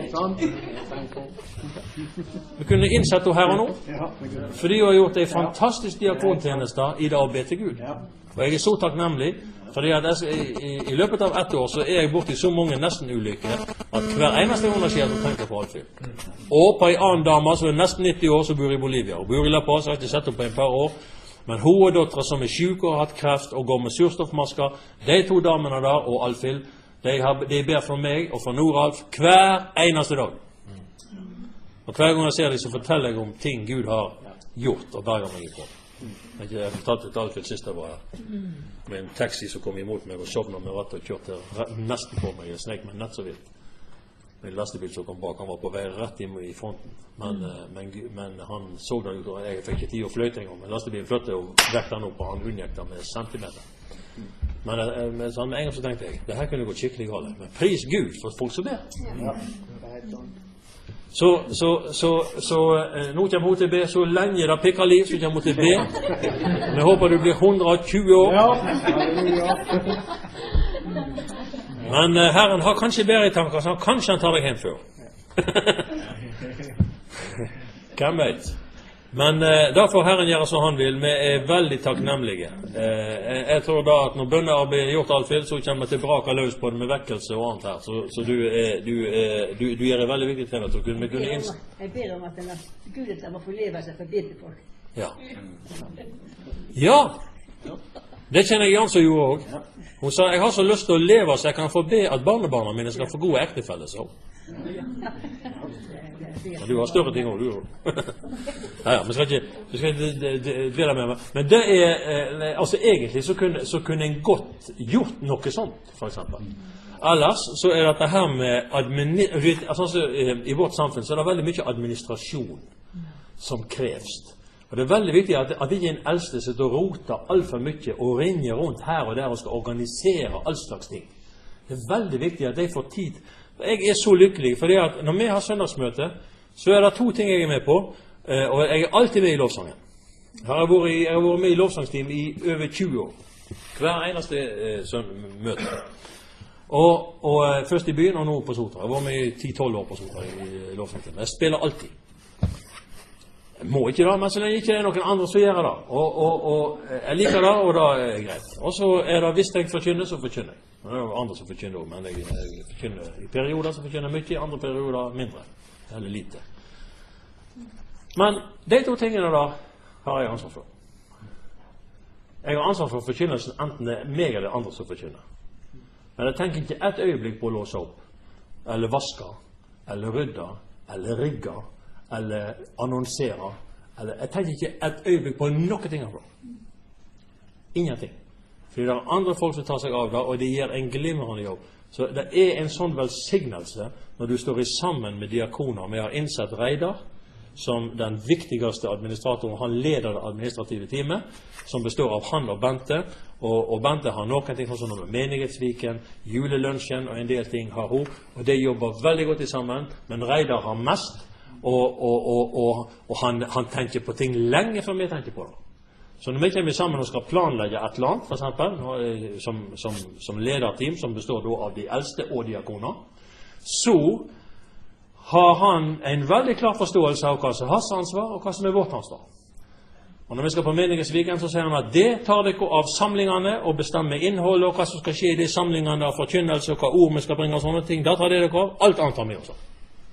Vi kunne innsett henne her og nå, for de har gjort en fantastisk diakontjeneste i det å be til Gud. Og jeg er så takknemlig, fordi at jeg, i, i løpet av ett år så er jeg borte i så mange nesten-ulykker at hver eneste gang det skjer så tenker jeg på Alfhild. Og på en annen dame som er nesten nitti år som bor i Bolivia, og bor i La Paz, har ikke sett henne på en par år. Men hun og dattera som er syke og har hatt kreft og går med surstoffmasker, de to damene der og Alfhild, de, har, de ber for meg og for Noralf hver eneste dag. Og hver gang jeg ser dem, så forteller jeg om ting Gud har gjort og berget meg på. Jeg fortalte til Alfhild sist jeg var her, med en taxi som kom imot meg og sovnet med rattet og kjørte nesten på meg. Jeg snek meg nett så vidt. Med en lastebil som kom bak, han var på vei rett inn i fronten. Men, men, men han så det ut, og jeg fikk ikke tid å fløyte en gang. Men lastebilen fløtte og vekte han opp, og han unngikk det med centimeter. Men med, sånn, med en gang så tenkte jeg, det her kunne gått skikkelig galt. Men pris Gud for folk som ber. Så, så, så, så nå kommer hun til å be, så lenge det pikker liv, så kommer hun til å be. Men jeg håper du blir hundre og tjue år. Men uh, Herren har kanskje bedre i tanker, så kanskje han tar deg hjem før. Hvem vet? Men uh, da får Herren gjøre som han vil. Vi er veldig takknemlige. Uh, jeg, jeg tror da at når bønnearbeidet er gjort Alfhild, så kommer vi til braka løs på det med vekkelse og annet her. Så, så du, er, du, er, du, du gjør det veldig viktig til at du kunne, kunne inns... Jeg ber om at denne Gud må få leve seg for bedre folk. Ja. Ja! Det kjenner jeg Jan som gjorde også. Hun sa, jeg har så lyst til å leve så jeg kan få be at barnebarna mine skal få gode ektefelle, så. Ja, du har større ting også, du. Ja, ja, men skal ikke, vi skal ikke dvele med meg. Men det er, altså egentlig så kunne, så kunne en godt gjort noe sånt, for eksempel. Ellers så er dette her med administrasjon, altså i vårt samfunn så er det veldig mye administrasjon som krevst. Og det er veldig viktig at, at ikke en eldste sitter og roter alt for mye og ringer rundt her og der og skal organisere all slags ting. Det er veldig viktig at de får tid. Jeg er så lykkelig, fordi at når vi har søndagsmøte, så er det to ting jeg er med på, og jeg er alltid med i lovsangen. Jeg har vært, i, jeg har vært med i lovsangsteam i over tjue år. Hver eneste eh, møte. Og, og først i byen og nå på Sotra. Jeg var med i ti tolv år på Sotra i lovsangsteam. Jeg spiller alltid. Jeg må ikke da, men så lenge ikke det er noen andre som gjør det. Og, og, og jeg liker det, og det er greit. Og så er det, hvis jeg forkynner, så forkynner jeg. Det er jo andre som forkynner også, men jeg, jeg forkynner i perioder som forkynner mye, i andre perioder mindre. Eller lite. Men de to tingene da har jeg ansvar for. Jeg har ansvar for forkynnelsen, enten det er meg eller andre som forkynner. Men jeg tenker ikke et øyeblikk på å låse opp, eller vaske, eller rydde, eller rigge, eller annonsere. Eller, jeg tenker ikke et øyeblikk på noe ting av det. Ingenting. Fordi det er andre folk som tar seg av det, og de gjør en glimrende jobb. Så det er en sånn velsignelse når du står i sammen med diakoner. Vi har innsett Reidar som den viktigste administratoren. Han leder det administrative teamet, som består av han og Bente. Og, og Bente har noen ting sånn som med menighetsviken, julelunsjen og en del ting har hun. Og de jobber veldig godt i sammen, men Reidar har mest, og, og, og, og, og han, han tenker på ting lenge før vi tenker på det. Så når vi kommer sammen og skal planlegge et eller annet, for eksempel, som, som, som lederteam, som består da av de eldste og diakoner, så har han en veldig klar forståelse av hva som er hans ansvar, og hva som er vårt ansvar. Og når vi skal på menighetsviken, så sier han at det tar dere av samlingene, og bestemmer innholdet, og hva som skal skje i de samlingene, av forkynnelse, og hva ord vi skal bringe, og sånne ting. Da tar det dere av. Alt annet tar vi også.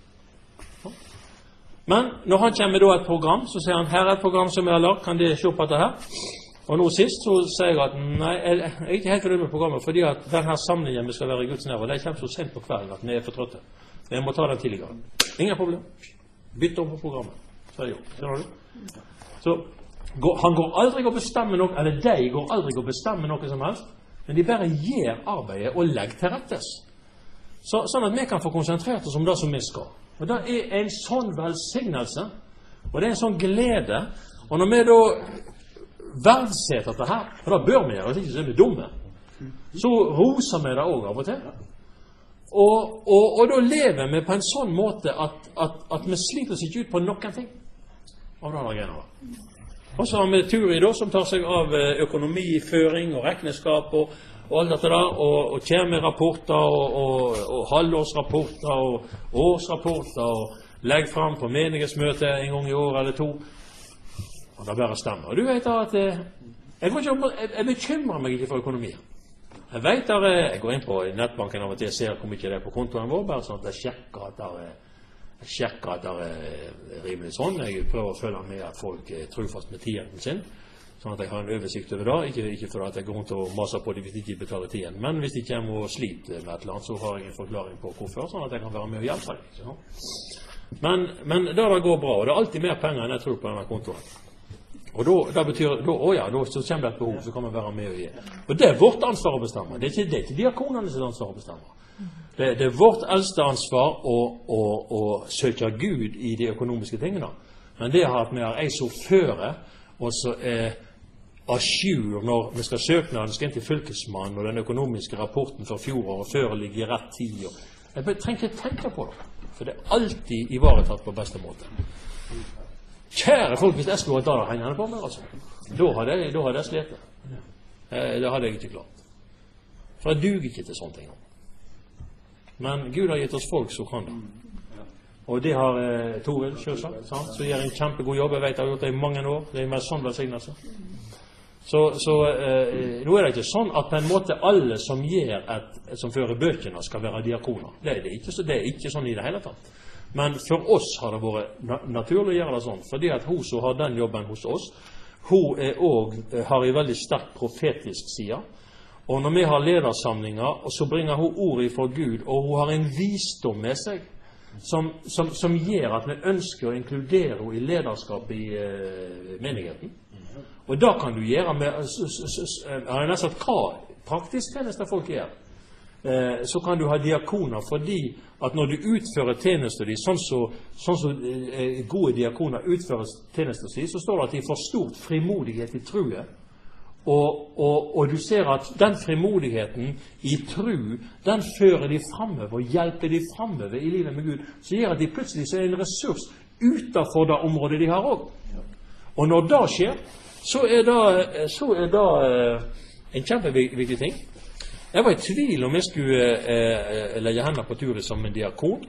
Men når han kommer med et program, så sier han, her er et program som jeg har lagt, kan de se på dette her? Og nå sist så sier jeg at nei, jeg er ikke helt fornøyd med programmet, fordi at denne samlingen vi skal være i Guds nærvær, det kommer så sent på kvelden at vi er for trøtte. Jeg må ta den tidligere. Ingen problem. Bytt om på programmet. Så er det gjort. Skjønner du? Så går, han går aldri å bestemme noe, eller de går aldri å bestemme noe som helst, men de bare gjør arbeidet og legger til rettes. Så, sånn at vi kan få konsentrert oss om det som vi skal. Og det er en sånn velsignelse, og det er en sånn glede. Og når vi da verdsetter dette her, for det bør vi gjøre, ikke så er vi dumme, så roser vi det også av og til. Og, og, og da lever vi på en sånn måte at, at, at vi sliter oss ikke ut på noen ting av denne greia. Og så har vi Turi da, som tar seg av økonomi, føring og regneskap og og alt dette da, og, og kommer med rapporter, og, og, og halvårsrapporter, og årsrapporter, og legger frem på menighetsmøte en gang i år eller to. Og det bare stemmer. Og du vet da at jeg, jeg, jeg, jeg bekymrer meg ikke for økonomien. Jeg vet at jeg går inn på nettbanken av og til og ser hvor mye det er på kontoen vår, bare sånn at jeg sjekker at det er, jeg sjekker at det er rimelig sånn. Jeg prøver å følge med at folk er trofast med tiden sin, sånn at jeg har en oversikt over det. Ikke, ikke for at jeg går rundt og maser på det hvis de ikke betaler tiden. Men hvis de kommer og sliter med et eller annet, så har jeg en forklaring på hvorfor, sånn at jeg kan være med og hjelpe dem. Men, men da det går bra, og det er alltid mer penger enn jeg tror på denne kontoen. Og da, da betyr da, å ja, da så kommer det et behov, så kan man være med og gi. Og det er vårt ansvar å bestemme. Det er ikke, det er ikke diakonene sitt ansvar å bestemme. Det, det er vårt eldste ansvar å, å, å søke Gud i de økonomiske tingene. Men det har at vi har ei så føre, og så er asjur når vi skal søknaden skal inn til fylkesmannen og den økonomiske rapporten for fjoråret før ligger i rett tid. Jeg trenger ikke tenke på det, for det er alltid ivaretatt på beste måte. Kjære folk, hvis jeg skulle ha da hengende på meg, altså, da hadde jeg, da hadde jeg slitt. Eh, det hadde jeg ikke klart. For jeg duger ikke til sånne ting. Men Gud har gitt oss folk som kan det. Og det har eh, Toril selvsagt, sant? Så gjør en kjempegod jobb. Jeg vet jeg har gjort det i mange år. Det er mer sånn velsignelse. Så, så eh, nå er det ikke sånn at på en måte alle som gjør et, som fører bøkene skal være diakoner. Det er, det, ikke, så det er ikke sånn i det hele tatt. Men for oss har det vært na naturlig å gjøre det sånn, fordi at hun som har den jobben hos oss, hun er også, har en veldig sterk profetisk side, Og når vi har ledersamlinger, og så bringer hun ordet fra Gud, og hun har en visdom med seg, som, som, som gjør at vi ønsker å inkludere henne i lederskap i uh, menigheten. Og da kan du gjøre med, jeg har nesten sagt hva praktisk tjenester folk gjør. Eh, så kan du ha diakoner, fordi at når du utfører tjenester de, sånn så, sånn så eh, gode diakoner utfører tjenester de, så står det at de får stort frimodighet i true. Og, og, og du ser at den frimodigheten i tru, den fører de fremover og hjelper de fremover i livet med Gud, så gjør at de plutselig så er en ressurs utenfor det området de har også. Og når det skjer, så er det, så er det eh, en kjempeviktig ting. Jeg var i tvil om jeg skulle eh, legge henne på turet som en diakon.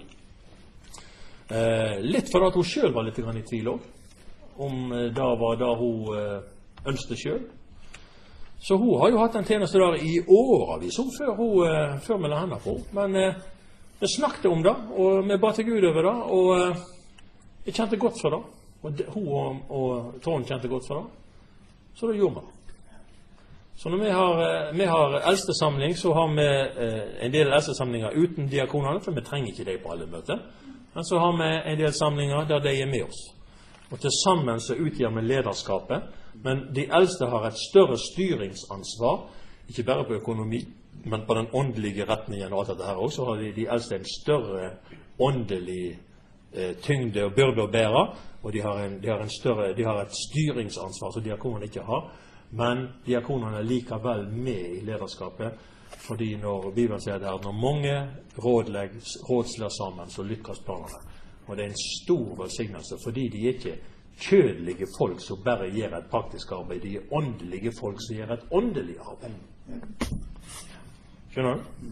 Eh, litt for at hun selv var litt grann i tvil også, om eh, det var det hun eh, ønsket selv. Så hun har jo hatt en tjeneste der i årevis før hun eh, før vi la henne på. Men eh, vi snakket om det, og vi ba til Gud over det, og eh, jeg kjente godt for det. Og de, hun og, og Trond kjente godt for det. Så det gjorde vi. Så når vi har, vi har eldstesamling, så har vi eh, en del eldstesamlinger uten diakonene, for vi trenger ikke det på alle møter. Men så har vi en del samlinger der de er med oss. Og til sammen så utgjør vi lederskapet, men de eldste har et større styringsansvar, ikke bare på økonomi, men på den åndelige retningen og alt dette her også, så har de, de eldste en større åndelig eh, tyngde og byrde å bære, og de har, en, de, har en større, de har et styringsansvar som diakonene ikke har. Men diakonene er likevel med i lederskapet, fordi når Bibelen sier det her, når mange rådlegg, rådsler sammen, så lykkes planene. Og det er en stor velsignelse, fordi de er ikke kjødelige folk som bare gjør et praktisk arbeid, de er åndelige folk som gjør et åndelig arbeid. Skjønner du?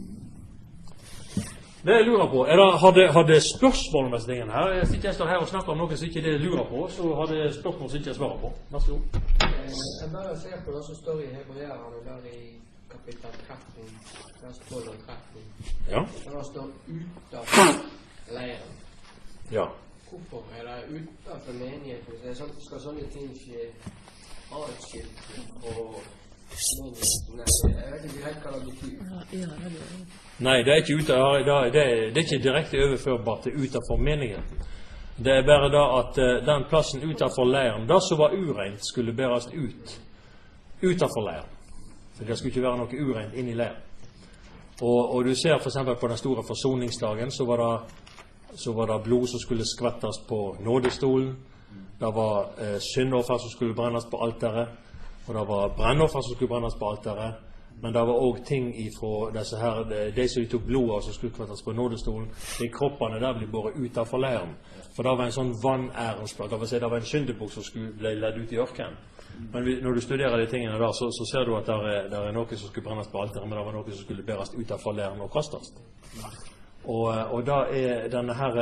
Det jeg lurer på, er det, har, det, har det spørsmål om disse tingene her? Hvis ikke jeg står her og snakker om noe som ikke det lurer på, så har det spørsmål som ikke jeg svarer på. Vær så god. Jeg bare ser på det som står i Hebreerne, der i kapittel tretten, vers tolv og tretten. Ja. Der det står utenfor leiren. Ja. Hvorfor er det utenfor menigheten? Det sånn, skal sånne ting skje atskilt og menigheten? Jeg vet ikke helt hva det betyr. Nei, det er ikke, ute, det er, det er ikke direkte overførbart til utenfor menigheten. Det er bare da at uh, den plassen utenfor leiren, det som var ureint, skulle bæres ut utenfor leiren. For det skulle ikke være noe ureint inn i leiren. Og, og du ser for eksempel på den store forsoningsdagen, så var det, så var det blod som skulle skvettes på nådestolen. Det var uh, syndoffer som skulle brennes på alteret. Og det var brennoffer som skulle brennes på alteret. Men det var også ting ifra disse her, de som de tok blod av som skulle kvettes på nådestolen. De kroppene der ble båret utenfor leiren. For det var en sånn vannærensplass. Det vil si det var en syndebukk som skulle bli ledd ut i ørkenen. Men vi, når du studerer de tingene der, så, så ser du at der er, der er noe som skulle brennes på alteret, men det var noe som skulle bæres utenfor leiren og kastes. Og, og da er denne her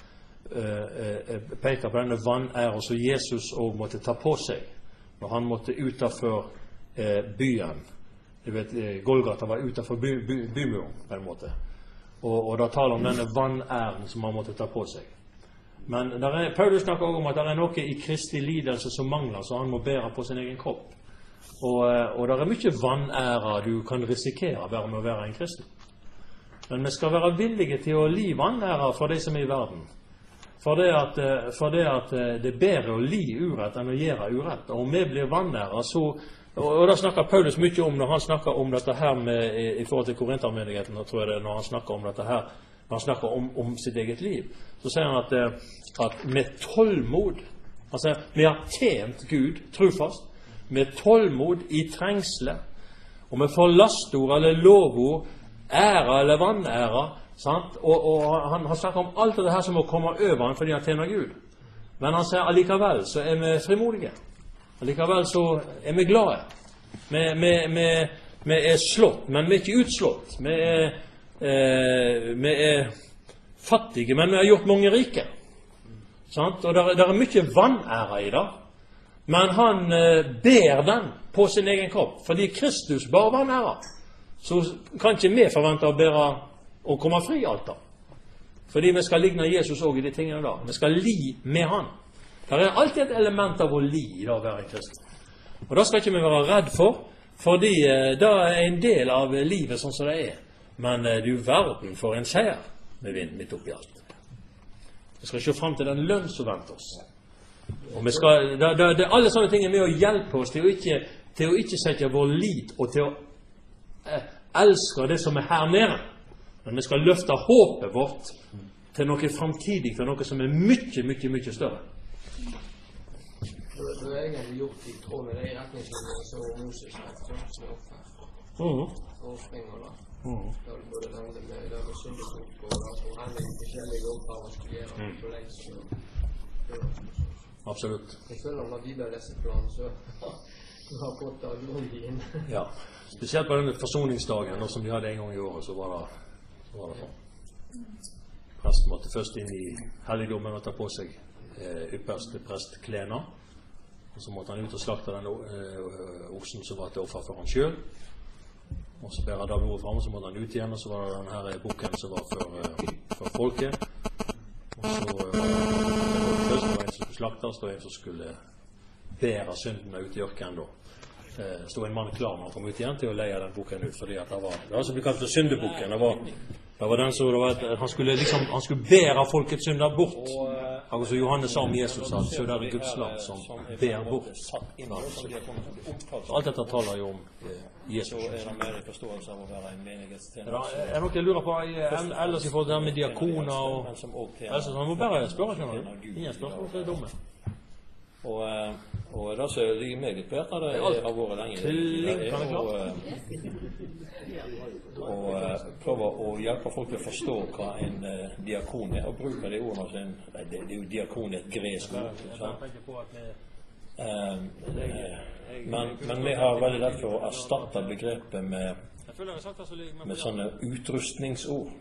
uh, peker på denne vannæren som Jesus også måtte ta på seg når han måtte utenfor uh, byen. Du vet, Golgata var utenfor by, by, bymuren på en måte. Og, og da taler om denne vannæren som han måtte ta på seg. Men der er, Paulus snakker også om at det er noe i Kristi lidelse som mangler, så han må bære på sin egen kropp. Og, og det er mye vannære du kan risikere bare med å være en kristen. Men vi skal være villige til å li vannære for de som er i verden. For det at, for det, at det er bedre å li urett enn å gjøre urett. Og om vi blir vannære, så Og, og da snakker Paulus mye om, når han snakker om dette her med, i, i forhold til Korintermenigheten, tror jeg det er når han snakker om dette her, når han snakker om, om sitt eget liv, så sier han at, at med tålmod, han sier, vi har tjent Gud trufast, med tålmod i trengsle, og med forlastord eller lovord, ære eller vannære, sant? Og, og han, han snakker om alt det her som må komme over han fordi han tjener Gud. Men han sier allikevel så er vi frimodige. Allikevel så er vi glade. Vi, vi, vi, vi er slått, men vi er ikke utslått. Vi er, eh, vi er fattige, men vi har gjort mange rike. Sant? Og der, der er mye vannære i det. Men han eh, ber den på sin egen kropp. Fordi Kristus bar vannære, så kan ikke vi forvente å bære og komme fri alt da. Fordi vi skal ligne Jesus også i de tingene da. Vi skal li med han. Det er alltid et element av å li i det å være en kristen. Og da skal ikke vi være redd for, Fordi eh, da er en del av livet sånn som det er. Men eh, du verden for en seier med vind midt oppi alt. Vi skal se frem til den lønn som venter oss. Og vi skal, da, da, det, alle sånne ting er med å hjelpe oss til å ikke, til å ikke sette vår lit og til å eh, elske det som er her nede. Men vi skal løfte håpet vårt til noe fremtidig, til noe som er mye, mye, mye større. Det er egentlig gjort i tråd med de retningslinjene som Moses har gjort som offer. Mm. Offringer da. Mm. Da er det både den med det med syndebok og da som hendig forskjellige oppgaver skal gjøre Mm. for deg som Absolutt. jeg føler når vi bør lese planen, så du har fått av logien. Ja. Spesielt på denne forsoningsdagen, nå som vi hadde en gang i året, så var det, så var det sånn. Presten måtte først inn i helligdommen og ta på seg eh, ypperste prestklena. Og så måtte han ut og slakte den eh, oksen som var til offer for han selv. Og så bærer da blodet frem, og så måtte han ut igjen, og så var det denne her bukken som var for, eh, for folket. Og så eh, var det først var en som skulle slaktes, og en som skulle bære syndene ut i ørkenen da. Eh, stod en mann klar når han kom ut igjen til å leie den bukken ut, fordi at det var, det var som ble kalt for syndebukken. Det var, det var den som, det var et, han skulle liksom, han skulle bære folkets synder bort. Og så Johannes sa om Jesus at så det er Guds lam som ber bort. Så alt dette taler jo om eh, Jesus. Så er det mer i forståelse av å være en menighetstjeneste. Er det noe jeg lurer på eh, ellers i forhold til det med diakoner og Men som også tjener. altså, han må bare spørre, skjønner du? Ingen spørsmål som er dumme. Og, eh, og det som ligger meg litt på hjertet, det er- har vært lenge. Klink, Det kan er det å, eh, å eh, prøve å hjelpe folk til å forstå hva en eh, diakon er, og bruke de ordene som en, nei, det, det er jo diakon et gresk ord. sant? Eh, eh, men, men vi har veldig lett for å erstatte begrepet med, med sånne utrustningsord.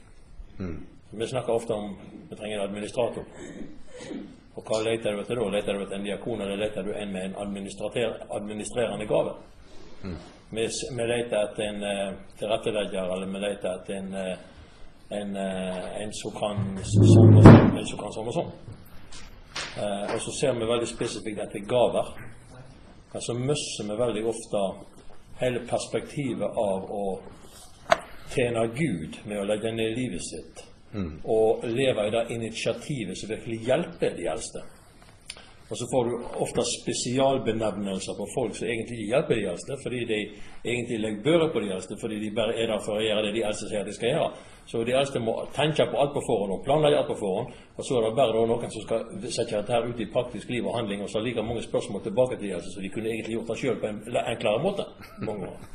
Vi snakker ofte om vi trenger en administrator. Og hva leter du etter da? Leter du etter en diakon, eller leter du en med en administrerende gave? Mm. Vi, vi leter etter en uh, tilrettelegger, eller vi leter etter en, uh, en, uh, en som kan sånn og sånn, en som kan sånn og sånn. Uh, og så ser vi veldig spesifikt etter gaver. Altså møsser vi veldig ofte hele perspektivet av å tjene Gud med å legge ned livet sitt. Mm. Og leve i det initiativet som virkelig hjelper de eldste. Og så får du ofte spesialbenevnelser på folk som egentlig ikke hjelper de eldste, fordi de egentlig legger bører på de eldste, fordi de bare er der for å gjøre det de eldste sier de skal gjøre. Så de eldste må tenke på alt på forhånd og planlegge alt på forhånd, og så er det bare noen som skal sette dette her ut i praktisk liv og handling, og så like mange spørsmål tilbake til de eldste, så de kunne egentlig gjort det selv på en enklere måte mange år.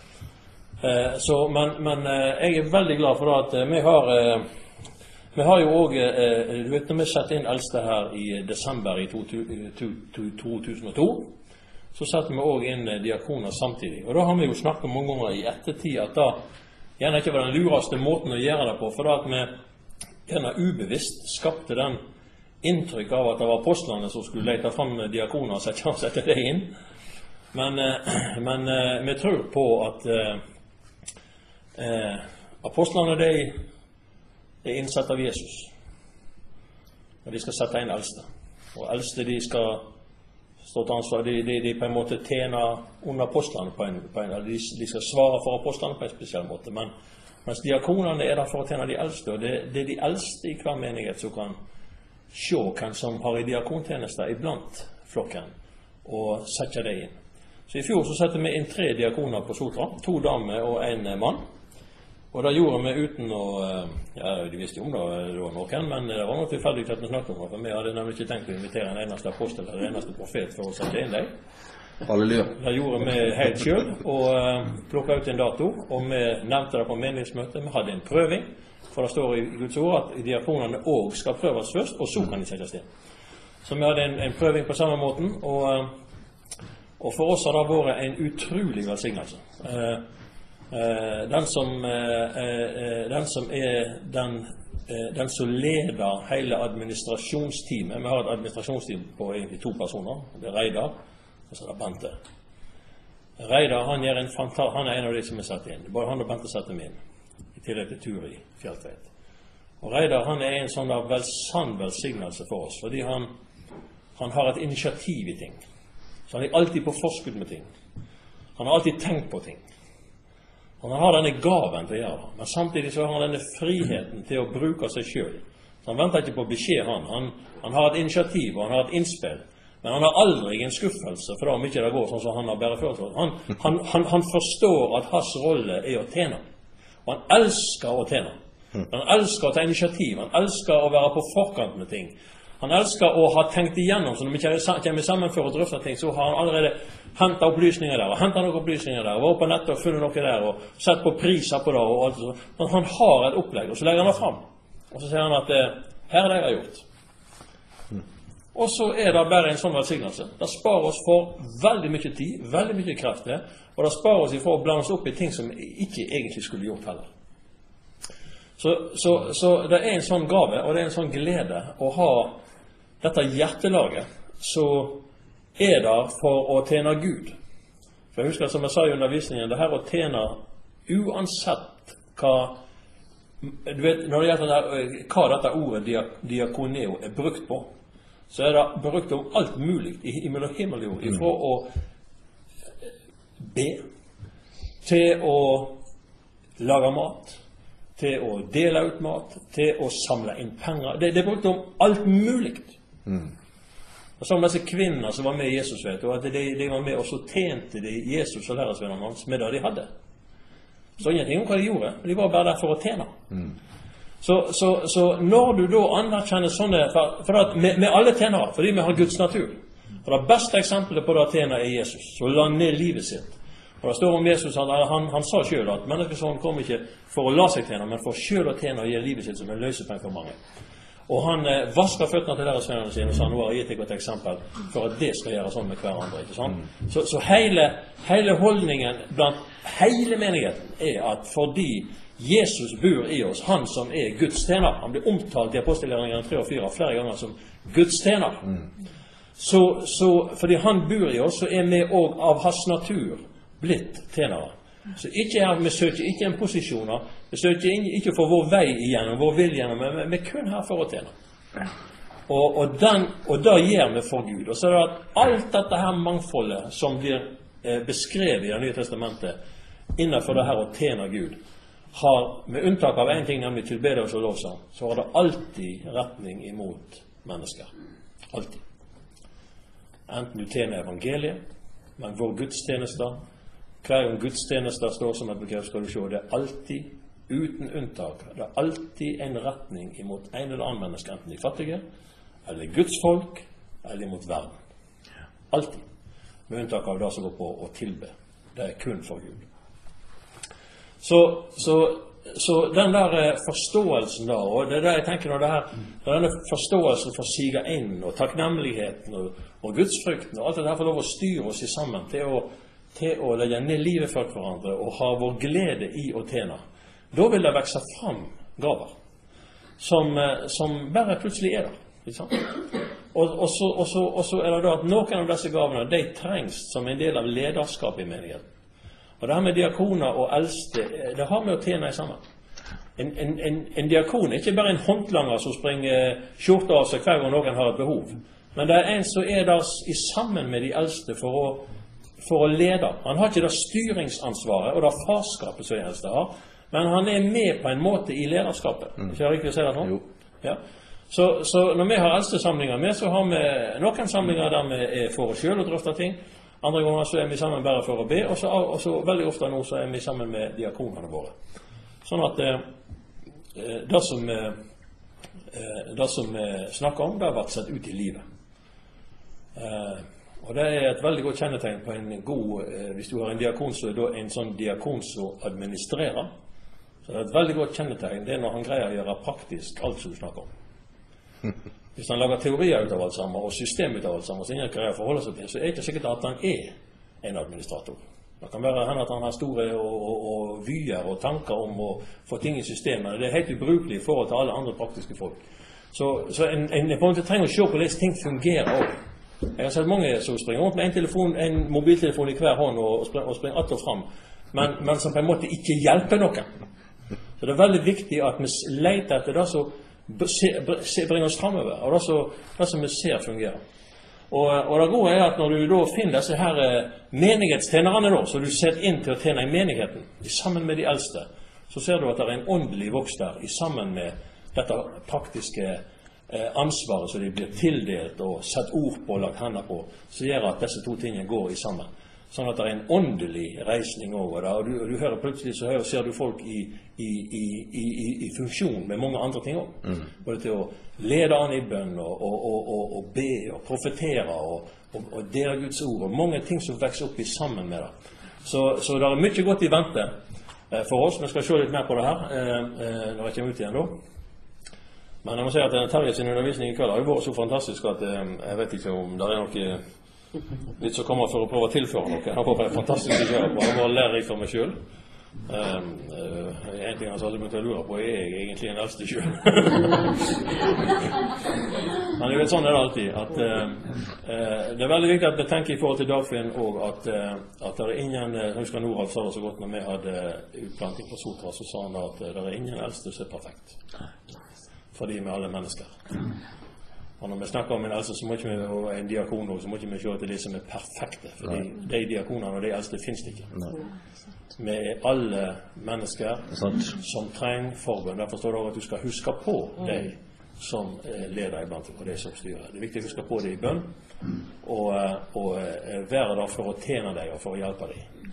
Eh, så, men, men eh, jeg er veldig glad for at eh, vi har eh, vi har jo også, eh, du vet, når vi satte inn eldste her i desember i to tusen og to, så satte vi også inn eh, diakoner samtidig. Og da har vi jo snakket mange ganger i ettertid at da gjerne ikke var den lureste måten å gjøre det på, for da at vi gjerne ubevisst skapte den inntrykk av at det var apostlene som skulle lete fram diakoner og sette, sette det inn. Men, eh, men eh, vi tror på at eh, eh, apostlene, de Det er innsatt av Jesus, og de skal sette inn eldste. Og eldste de skal stå til ansvar, de, de, de på en måte tjener under apostlene på en, på en de, de skal svare for apostlene på en spesiell måte, men mens diakonene er der for å tjene de eldste, og det, det er de eldste i hver menighet som kan se hvem som har i diakontjenester iblant flokken, og sette det inn. Så i fjor så setter vi inn tre diakoner på Sotra, to damer og en mann. Og det gjorde vi uten å, ja, de visste jo om det, det var noen, men det var noe tilfeldig at vi snakket om det, for vi hadde nemlig ikke tenkt å invitere en eneste apostel eller en eneste profet for å sette inn deg. Halleluja. Det gjorde vi helt selv, og uh, plukket ut en dato, og vi nevnte det på menighetsmøtet. Vi hadde en prøving, for det står i Guds ord at diakonene også skal prøves først, og så kan de settes inn. Så vi hadde en, en prøving på samme måten, og, uh, og for oss har det vært en utrolig velsignelse. Uh, Uh, den, som, uh, uh, den som er den, uh, den som leder hele administrasjonsteamet. Vi har et administrasjonsteam på egentlig to personer. Det er Reidar, og så er det Bente. Reidar han, er en fanta- han er en av de som er satt inn. Både han og Bente setter dem inn, i tillegg til Turi Fjelltveit. Og Reidar han er en sånn der vel, sann velsignelse for oss, fordi han, han har et initiativ i ting. Så han er alltid på forskudd med ting. Han har alltid tenkt på ting. Han har denne gaven til å gjøre det. Men samtidig så har han denne friheten til å bruke seg selv. Så han venter ikke på beskjed, han. han. Han har et initiativ, og han har et innspill. Men han har aldri en skuffelse for det om ikke det går sånn som han har bare ført. Han, han, han, han forstår at hans rolle er å tjene. Og han elsker å tjene. Han elsker å ta initiativ. Han elsker å være på forkant med ting. Han elsker å ha tenkt igjennom, så når vi kommer sammen for å drøfte ting, så har han allerede hentet opplysninger der, og hentet noen opplysninger der, og vært på nettet og funnet noe der, og sett på priser på det, og alt sånt. Men han har et opplegg, og så legger han det frem. Og så sier han at her er det jeg har gjort. Og så er det bare en sånn velsignelse. Det sparer oss for veldig mye tid, veldig mye krefter, og det sparer oss for å blande oss opp i ting som ikke egentlig skulle gjort heller. Så, så, så det er en sånn gave, og det er en sånn glede å ha dette hjertelaget, så er det for å tjene Gud. For jeg husker, som jeg sa i undervisningen, det her å tjene uansett hva, du vet, når det gjelder det, hva dette ordet diakoneo er brukt på, så er det brukt om alt mulig i himmel og himmel, ifra å be, til å lage mat, til å dele ut mat, til å samle inn penger. Det, det er brukt om alt mulig. Mm. Og så om disse kvinner som var med i Jesus, vet du, at de, de var med og så tjente de Jesus og læresvennerne hans med det de hadde. Så ingenting om hva de gjorde, de var bare der for å tjene. Mm. Så, så, så når du da anerkjenner sånne, for, for at vi, vi alle tjenere, fordi vi har Guds natur, og det beste eksempelet på det å tjene er Jesus, så la han ned livet sitt. Og det står om Jesus, han, han, han sa selv at menneskesonen kom ikke for å la seg tjene, men for selv å tjene og gi livet sitt som en løsepeng for mange. Og han eh, vasker føttene til læresvennerne sine og sa, nå har jeg gitt deg et eksempel for at det skal gjøre sånn med hver andre, ikke sant? Så, så hele, hele holdningen blant hele menigheten er at fordi Jesus bor i oss, han som er Guds tjener, han blir omtalt i apostelgjerningene tre og fire flere ganger som Guds tjener. Så, så fordi han bor i oss, så er vi også av hans natur blitt tjenere. Så ikke er, vi søker ikke en posisjon, vi søker ikke for vår vei igjennom, vår vilje igjennom, men vi er kun her for å tjene. Og, og, den, og da gjør vi for Gud. Og så er det at alt dette her mangfoldet som blir eh, beskrevet i det Nye Testamentet, innenfor det her å tjene Gud, har, med unntak av en ting, nemlig tilbedelse og lovsang, så har det alltid retning imot mennesker. Alltid. Enten du tjener evangeliet, men vår gudstjenester, hver gang gudstjenester står som et begrep, skal du se, det er alltid, uten unntak, det er alltid en retning imot en eller annen menneske, enten de fattige, eller Guds folk, eller imot verden. Alltid. Med unntak av det som går på å tilbe. Det er kun for Gud. Så, så, så den der forståelsen da, og det er det jeg tenker når det her, denne forståelsen for siga inn, og takknemligheten, og, og gudsfrykten, og alt det her får lov å styre oss sammen til å til å legge ned livet for hverandre og ha vår glede i å tjene. Da vil det vekse fram gaver som, som bare plutselig er der. Ikke sant? Og, og, så, og, så, og så er det da at noen av disse gavene, de trengs som en del av lederskapet i menigheten. Og det her med diakoner og eldste, det har med å tjene sammen. En, en, en, en diakon er ikke bare en håndlanger som springer skjorta av seg hver gang noen har et behov. Men det er en som er der i sammen med de eldste for å for å lede. Han har ikke det styringsansvaret og det farskapet som de eldste har, men han er med på en måte i lederskapet. Mm. Ikke jeg riktig å si det nå? Jo. Ja. Så, så når vi har eldste samlinger med, så har vi noen samlinger der vi er for oss selv og drøfter ting. Andre ganger så er vi sammen bare for å be, og så, og så veldig ofte nå så er vi sammen med diakonene våre. Sånn at eh, det som eh, det som vi snakker om, det har vært sett ut i livet. Eh, Og det er et veldig godt kjennetegn på en god, eh, hvis du har en diakon, så er det en sånn diakon som administrerer. Så det er et veldig godt kjennetegn, det er når han greier å gjøre praktisk alt som du snakker om. Hvis han lager teorier ut av alt sammen, og system ut av alt sammen, så ingen greier å forholde seg til, så er det ikke sikkert at han er en administrator. Det kan være henne at han har store og, og, og vyer og tanker om å få ting i systemet. Det er helt ubrukelig i forhold til alle andre praktiske folk. Så, så en, en, en på en måte trenger å se på hvordan ting fungerer også. Jeg har sett mange som springer rundt med en, telefon, en mobiltelefon i hver hånd og springer, og springer att og fram, men, men som på en måte ikke hjelper noen. Så det er veldig viktig at vi leter etter det som bringer oss fremover, og det som, det som vi ser fungerer. Og, og det gode er at når du da finner disse her eh, menighetstjenerne da, så du setter inn til å tjene i menigheten, sammen med de eldste, så ser du at det er en åndelig vokst der, i sammen med dette praktiske eh, ansvaret som de blir tildelt og sett ord på og lagt hender på, så gjør at disse to tingene går i sammen. Sånn at det er en åndelig reisning over det, og du, og du hører plutselig så hører, ser du folk i, i, i, i, i funksjon med mange andre ting også. Mm. Både til å lede an i bønn, og, og, og, og, og be, og profetere, og, og, og dele Guds ord, og mange ting som vokser opp i sammen med det. Så, så det er mye godt i vente eh, for oss. Vi skal se litt mer på det her eh, eh, når jeg kommer ut igjen da. Men jeg må si at Terje sin undervisning i kveld har jo vært så fantastisk at eh, jeg vet ikke om det er noe litt som kommer for å prøve å tilføre noe. Han var bare fantastisk å gjøre på. Han var lærerik for meg selv. Um, uh, en ting han sa som begynte å lure på, er jeg egentlig en eldste selv? Men det er sånn er det alltid. At, uh, uh, det er veldig viktig at vi tenker i forhold til Dagfinn og at, uh, at det er ingen, jeg husker Noralf sa det så godt når vi hadde utplanting på Sotra, så sa han at uh, det er ingen eldste som er perfekt. Fordi vi er alle mennesker. Og når vi snakker om en eldste som må ikke vi, og en diakon, så må ikke vi se til de som er perfekte. For de, de diakonene og de eldste finnes det ikke. Nei. Vi er alle mennesker som trenger forbønn. Derfor står det også at du skal huske på de som leder iblant, og de som styrer. Det er viktig å huske på det i bønn, og, og være der for å tjene deg og for å hjelpe deg.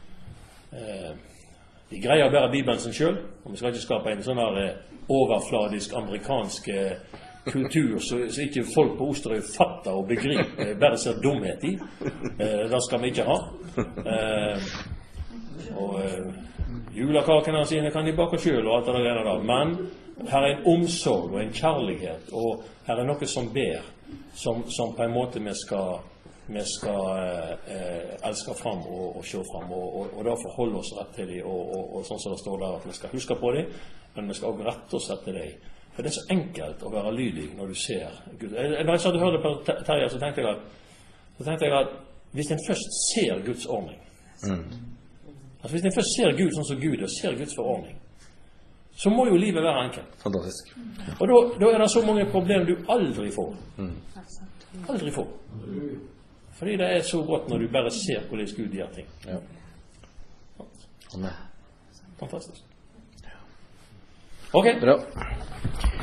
De greier å bære Bibelen sin selv, og vi skal ikke skape en sånn her overfladisk amerikansk kultur så, så ikke folk på Osterøy fatter og begriper, bare ser dumhet i. Eh, det skal vi ikke ha. Eh, og eh, julekakene sine kan de bake selv og alt det der, der. Men her er en omsorg og en kjærlighet, og her er noe som ber, som, som på en måte vi skal, vi skal eh, elske fram og, og se fram, og, og, og derfor holde oss rett til dem, og, og, og sånn som det står der, at vi skal huske på dem, men vi skal også rette oss etter dem. For det er så enkelt å være lydig når du ser Gud. Når jeg satt og hørte på Terje, så tenkte jeg at, så tenkte jeg at hvis en først ser Guds ordning, mm. altså hvis en først ser Gud sånn som Gud, og ser Guds forordning, så må jo livet være enkelt. Fantastisk. Og da, da er det så mange problemer du aldri får. Mm. Aldri får. Fordi det er så godt når du bare ser hvordan Gud gjør ting. Ja. Fantastisk. Ok. Bra.